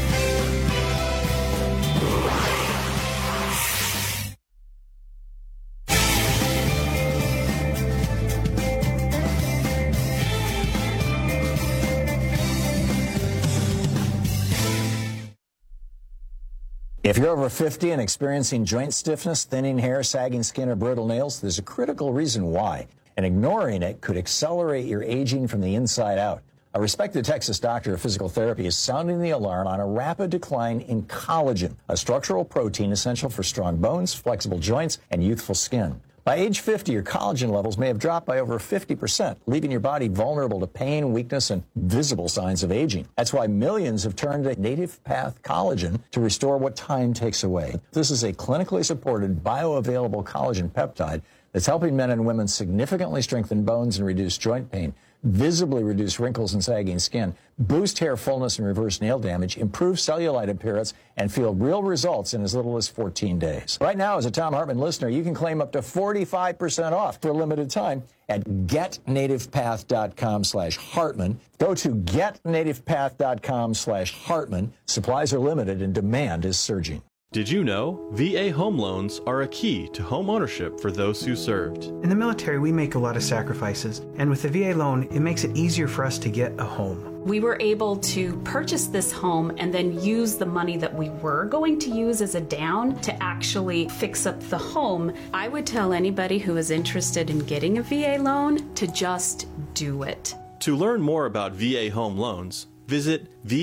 If you're over fifty and experiencing joint stiffness, thinning hair, sagging skin, or brittle nails, there's a critical reason why, and ignoring it could accelerate your aging from the inside out. A respected Texas doctor of physical therapy is sounding the alarm on a rapid decline in collagen, a structural protein essential for strong bones, flexible joints, and youthful skin. By age fifty, your collagen levels may have dropped by over fifty percent, leaving your body vulnerable to pain, weakness, and visible signs of aging. That's why millions have turned to Native Path Collagen to restore what time takes away. This is a clinically supported, bioavailable collagen peptide that's helping men and women significantly strengthen bones and reduce joint pain, visibly reduce wrinkles and sagging skin, boost hair fullness and reverse nail damage, improve cellulite appearance, and feel real results in as little as fourteen days. Right now, as a Thom Hartmann listener, you can claim up to forty-five percent off for a limited time at get native path dot com slash Hartmann. Go to get native path dot com slash Hartmann. Supplies are limited and demand is surging. Did you know V A home loans are a key to home ownership for those who served? In the military, we make a lot of sacrifices, and with the V A loan, it makes it easier for us to get a home. We were able to purchase this home and then use the money that we were going to use as a down to actually fix up the home. I would tell anybody who is interested in getting a V A loan to just do it. To learn more about V A home loans, visit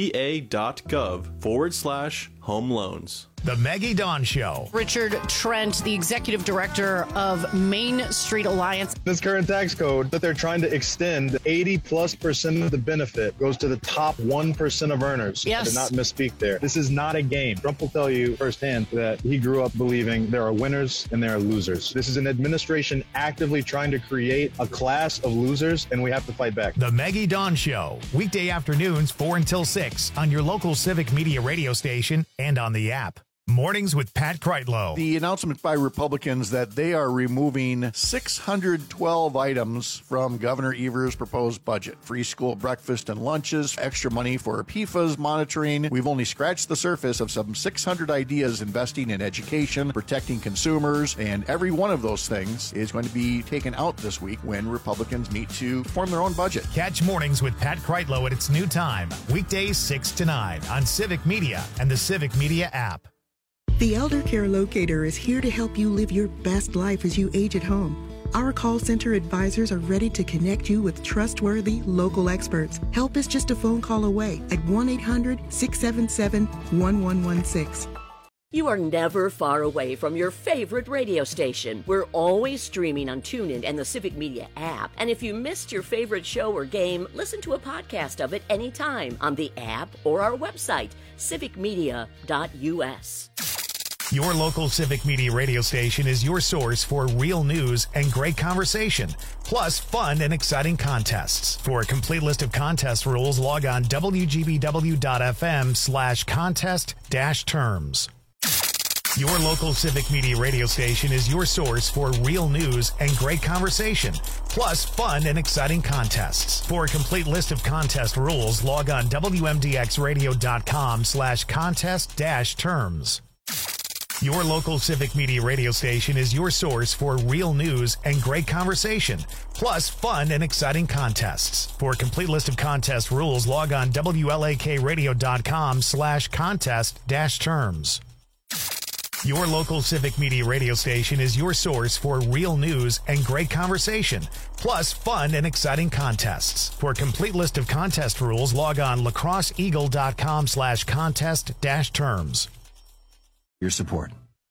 va.gov forward slash home loans. The Maggie Dawn Show. Richard Trent, the executive director of Main Street Alliance. This current tax code that they're trying to extend, eighty plus percent of the benefit goes to the top one percent of earners. Yes. I did not misspeak there. This is not a game. Trump will tell you firsthand that he grew up believing there are winners and there are losers. This is an administration actively trying to create a class of losers, and we have to fight back. The Maggie Dawn Show. Weekday afternoons, four until six on your local Civic Media radio station and on the app. Mornings with Pat Kreitlow. The announcement by Republicans that they are removing six hundred twelve items from Governor Evers' proposed budget. Free school breakfast and lunches, extra money for P FAS monitoring. We've only scratched the surface of some six hundred ideas investing in education, protecting consumers, and every one of those things is going to be taken out this week when Republicans meet to form their own budget. Catch Mornings with Pat Kreitlow at its new time, weekdays six to nine on Civic Media and the Civic Media app. The Elder Care Locator is here to help you live your best life as you age at home. Our call center advisors are ready to connect you with trustworthy local experts. Help is just a phone call away at one eight hundred, six seven seven, one one one six. You are never far away from your favorite radio station. We're always streaming on TuneIn and the Civic Media app. And if you missed your favorite show or game, listen to a podcast of it anytime on the app or our website, civic media dot u s. Your local Civic Media radio station is your source for real news and great conversation, plus fun and exciting contests. For a complete list of contest rules, log on w g b w dot f m slash contest dash terms. Your local Civic Media radio station is your source for real news and great conversation, plus fun and exciting contests. For a complete list of contest rules, log on w m d x radio dot com slash contest dash terms. Your local Civic Media radio station is your source for real news and great conversation, plus fun and exciting contests. For a complete list of contest rules, log on w l a k radio dot com slash contest dash terms. Your local Civic Media radio station is your source for real news and great conversation, plus fun and exciting contests. For a complete list of contest rules, log on lacrosse eagle dot com slash contest dash terms. Your support.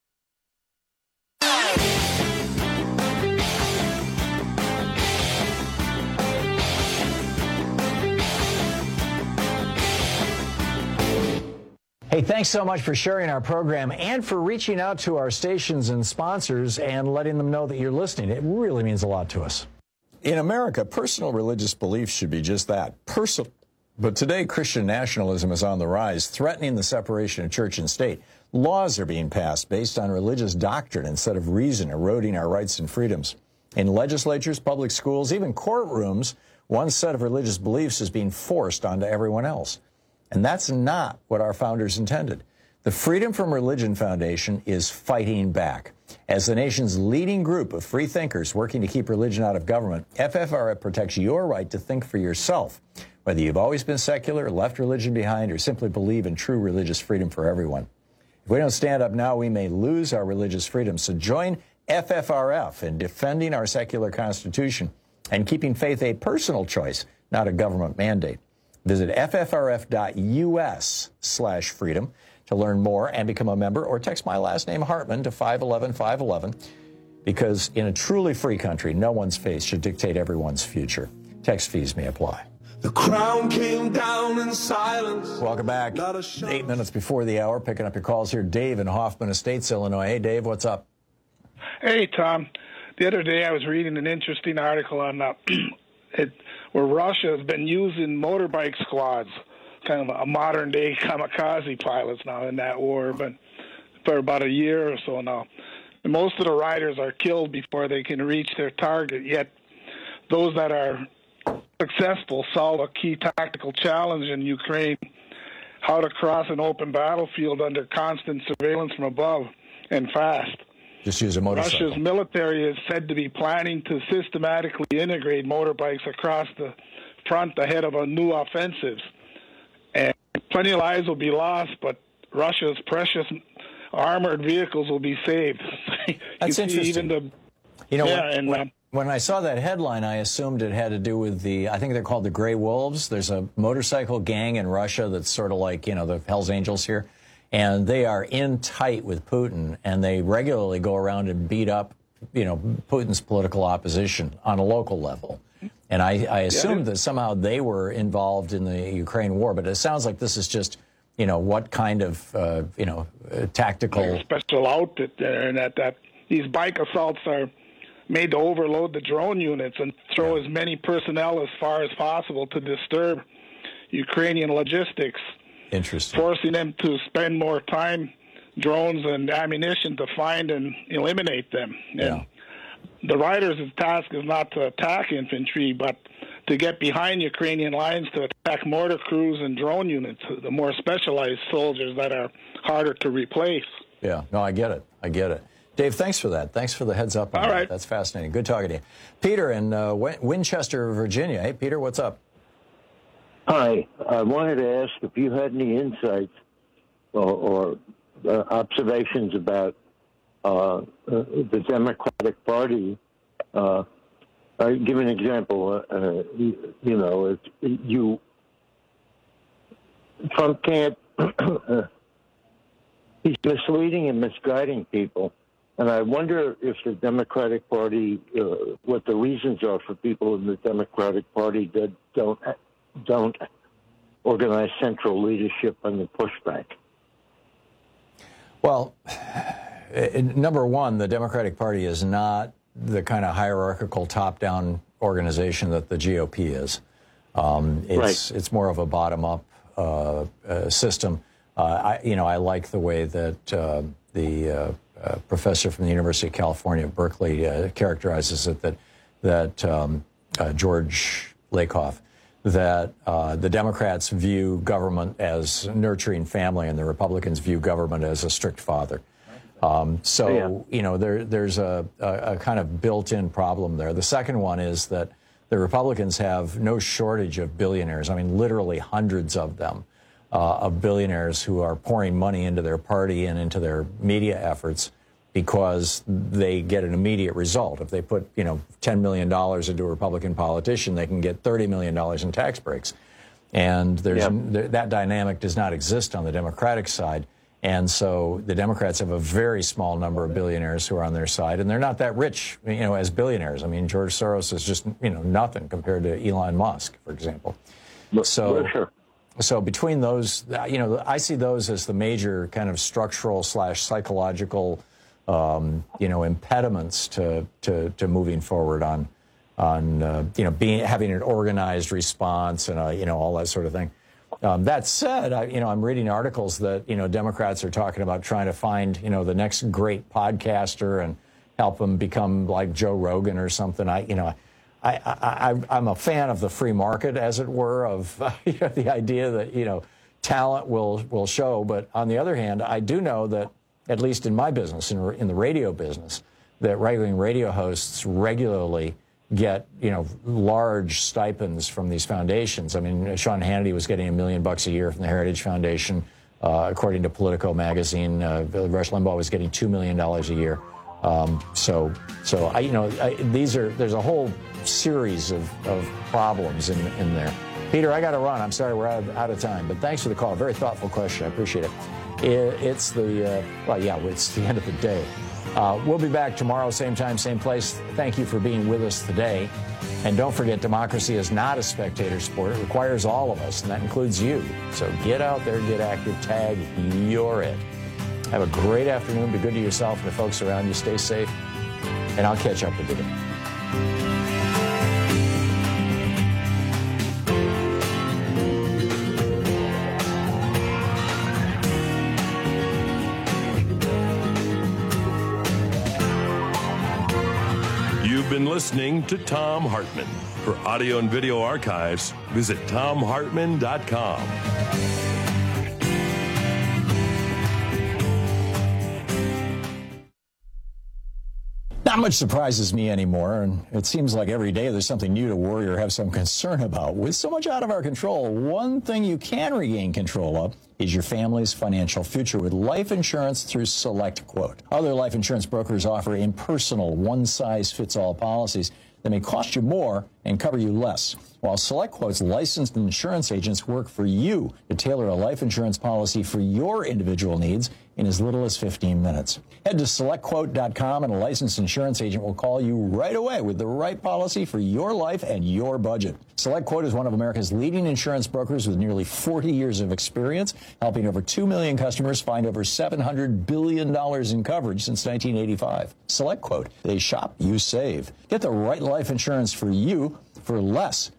Hey, thanks so much for sharing our program and for reaching out to our stations and sponsors and letting them know that you're listening. It really means a lot to us. In America, personal religious beliefs should be just that, personal. But today, Christian nationalism is on the rise, threatening the separation of church and state. Laws are being passed based on religious doctrine instead of reason, eroding our rights and freedoms. In legislatures, public schools, even courtrooms, one set of religious beliefs is being forced onto everyone else. And that's not what our founders intended. The Freedom from Religion Foundation is fighting back. As the nation's leading group of free thinkers working to keep religion out of government, F F R F protects your right to think for yourself, whether you've always been secular, left religion behind, or simply believe in true religious freedom for everyone. If we don't stand up now, we may lose our religious freedom. So join F F R F in defending our secular Constitution and keeping faith a personal choice, not a government mandate. Visit f f r f dot u s slash freedom to learn more and become a member, or text my last name, Hartman, to five one one, five one one, because in a truly free country, no one's faith should dictate everyone's future. Text fees may apply. The crown came down in silence. Welcome back. Eight minutes before the hour, picking up your calls here. Dave in Hoffman Estates, Illinois. Hey, Dave, what's up? Hey, Tom. The other day I was reading an interesting article on uh, it, where Russia has been using motorbike squads, kind of a modern-day kamikaze pilots now in that war, but for about a year or so now. And most of the riders are killed before they can reach their target, yet those that are successful solve a key tactical challenge in Ukraine, how to cross an open battlefield under constant surveillance from above and fast. Just use a motorcycle. Russia's military is said to be planning to systematically integrate motorbikes across the front ahead of a new offensives. And plenty of lives will be lost, but Russia's precious armored vehicles will be saved. That's you interesting. See even the, you know, yeah, when, and, when, uh, when I saw that headline, I assumed it had to do with the, I think they're called the Grey Wolves. There's a motorcycle gang in Russia that's sort of like, you know, the Hells Angels here. And they are in tight with Putin, and they regularly go around and beat up, you know, Putin's political opposition on a local level. And I, I assumed yeah. that somehow they were involved in the Ukraine war, but it sounds like this is just, you know, what kind of, uh, you know, uh, tactical... special outfit there, and that, that these bike assaults are made to overload the drone units and throw yeah. as many personnel as far as possible to disturb Ukrainian logistics. Interesting. Forcing them to spend more time drones and ammunition to find and eliminate them. And Yeah. the riders' task is not to attack infantry, but to get behind Ukrainian lines to attack mortar crews and drone units, the more specialized soldiers that are harder to replace. Yeah, no, I get it. I get it. Dave, thanks for that. Thanks for the heads up on All that. right. That's fascinating. Good talking to you. Peter in uh, Win- Winchester, Virginia. Hey, Peter, what's up? Hi. I wanted to ask if you had any insights or, or uh, observations about uh, uh, the Democratic Party. Uh, I'll give an example. Uh, you, you know, if you Trump can't. uh, he's misleading and misguiding people, and I wonder if the Democratic Party, uh, what the reasons are for people in the Democratic Party that don't don't organize central leadership on the pushback. Well, number one, the Democratic Party is not the kind of hierarchical top-down organization that the G O P is. Um, it's Right. it's more of a bottom-up uh, uh, system. Uh, I, you know, I like the way that uh, the uh, uh, professor from the University of California, Berkeley, uh, characterizes it. That that um, uh, George Lakoff, that uh, the Democrats view government as nurturing family, and the Republicans view government as a strict father. Um, so, Yeah. you know, there, there's a, a, a kind of built-in problem there. The second one is that the Republicans have no shortage of billionaires. I mean, literally hundreds of them, uh, of billionaires who are pouring money into their party and into their media efforts because they get an immediate result. If they put, you know, ten million dollars into a Republican politician, they can get thirty million dollars in tax breaks. And there's Yep. th- that dynamic does not exist on the Democratic side. And so the Democrats have a very small number of billionaires who are on their side, and they're not that rich, you know, as billionaires. I mean, George Soros is just, you know, nothing compared to Elon Musk, for example. So, Well, sure. so between those, you know, I see those as the major kind of structural slash psychological, um, you know, impediments to, to, to moving forward on, on uh, you know, being having an organized response and, uh, you know, all that sort of thing. Um, that said, I, you know, I'm reading articles that, you know, Democrats are talking about trying to find, you know, the next great podcaster and help them become like Joe Rogan or something. I, you know, I, I, I, I'm a fan of the free market, as it were, of uh, you know, the idea that, you know, talent will will show. But on the other hand, I do know that, at least in my business, in, in the radio business, that right-wing radio hosts regularly get, you know, large stipends from these foundations. I mean, Sean Hannity was getting a million bucks a year from the Heritage Foundation. Uh, according to Politico magazine, uh, Rush Limbaugh was getting two million dollars a year. Um, so, so I, you know, I, these are, there's a whole series of, of problems in, in there. Peter, I got to run. I'm sorry we're out of, out of time, but thanks for the call. Very thoughtful question. I appreciate it. it it's the, uh, well, yeah, it's the end of the day. Uh, we'll be back tomorrow, same time, same place. Thank you for being with us today. And don't forget, democracy is not a spectator sport. It requires all of us, and that includes you. So get out there, get active, tag, you're it. Have a great afternoon. Be good to yourself and the folks around you. Stay safe, and I'll catch up with you. You've been listening to Thom Hartmann. For audio and video archives, visit thom hartmann dot com. Not much surprises me anymore, and it seems like every day there's something new to worry or have some concern about. With so much out of our control, one thing you can regain control of is your family's financial future with life insurance through SelectQuote. Other life insurance brokers offer impersonal, one-size-fits-all policies that may cost you more and cover you less, while SelectQuote's licensed insurance agents work for you to tailor a life insurance policy for your individual needs in as little as fifteen minutes. Head to select quote dot com and a licensed insurance agent will call you right away with the right policy for your life and your budget. SelectQuote is one of America's leading insurance brokers with nearly forty years of experience, helping over two million customers find over seven hundred billion dollars in coverage since nineteen eighty-five. SelectQuote. They shop, you save. Get the right life insurance for you for less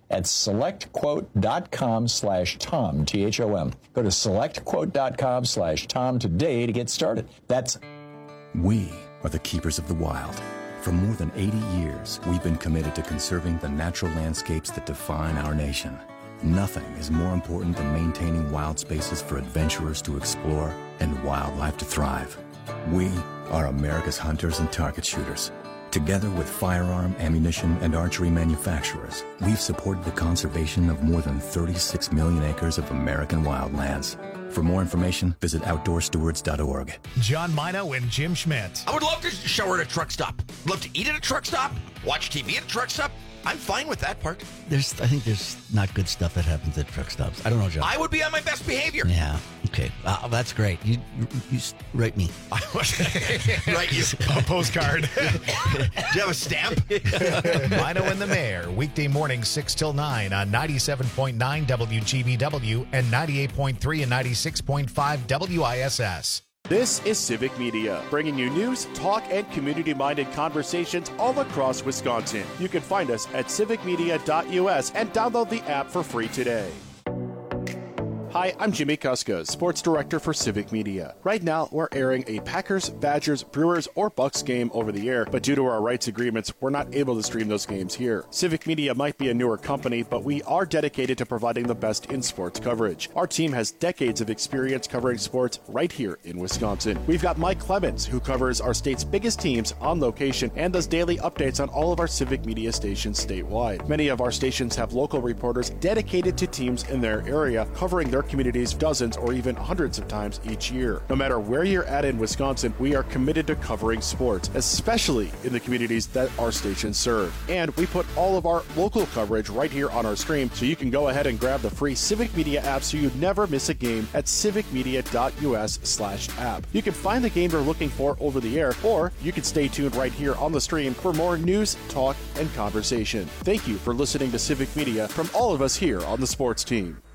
at selectquote.com slash Tom, T H O M. Go to selectquote.com slash Tom today to get started. That's... We are the keepers of the wild. For more than eighty years, we've been committed to conserving the natural landscapes that define our nation. Nothing is more important than maintaining wild spaces for adventurers to explore and wildlife to thrive. We are America's hunters and target shooters. Together with firearm, ammunition, and archery manufacturers, we've supported the conservation of more than thirty-six million acres of American wildlands. For more information, visit outdoor stewards dot org. John Mino and Jim Schmidt. I would love to shower at a truck stop. Love to eat at a truck stop. Watch T V at a truck stop. I'm fine with that part. There's, I think there's not good stuff that happens at truck stops. I don't know, John. I would be on my best behavior. Yeah. Okay. Uh, that's great. You, you, you write me. Write you a postcard. Do you have a stamp? Mino and the Mayor, weekday morning six till nine on ninety-seven point nine W G B W and ninety-eight point three and ninety-six point five W I S S. This is Civic Media, bringing you news, talk, and community-minded conversations all across Wisconsin. You can find us at civic media dot U S and download the app for free today. Hi, I'm Jimmy Kuska, Sports Director for Civic Media. Right now, we're airing a Packers, Badgers, Brewers, or Bucks game over the air, but due to our rights agreements, we're not able to stream those games here. Civic Media might be a newer company, but we are dedicated to providing the best in sports coverage. Our team has decades of experience covering sports right here in Wisconsin. We've got Mike Clemens, who covers our state's biggest teams on location and does daily updates on all of our Civic Media stations statewide. Many of our stations have local reporters dedicated to teams in their area, covering their communities dozens or even hundreds of times each year. No matter where you're at in Wisconsin, we are committed to covering sports, especially in the communities that our stations serve. And we put all of our local coverage right here on our stream, so you can go ahead and grab the free Civic Media app so you never miss a game at civic media dot U S slash app. You can find the game you're looking for over the air, or you can stay tuned right here on the stream for more news, talk, and conversation. Thank you for listening to Civic Media from all of us here on the sports team.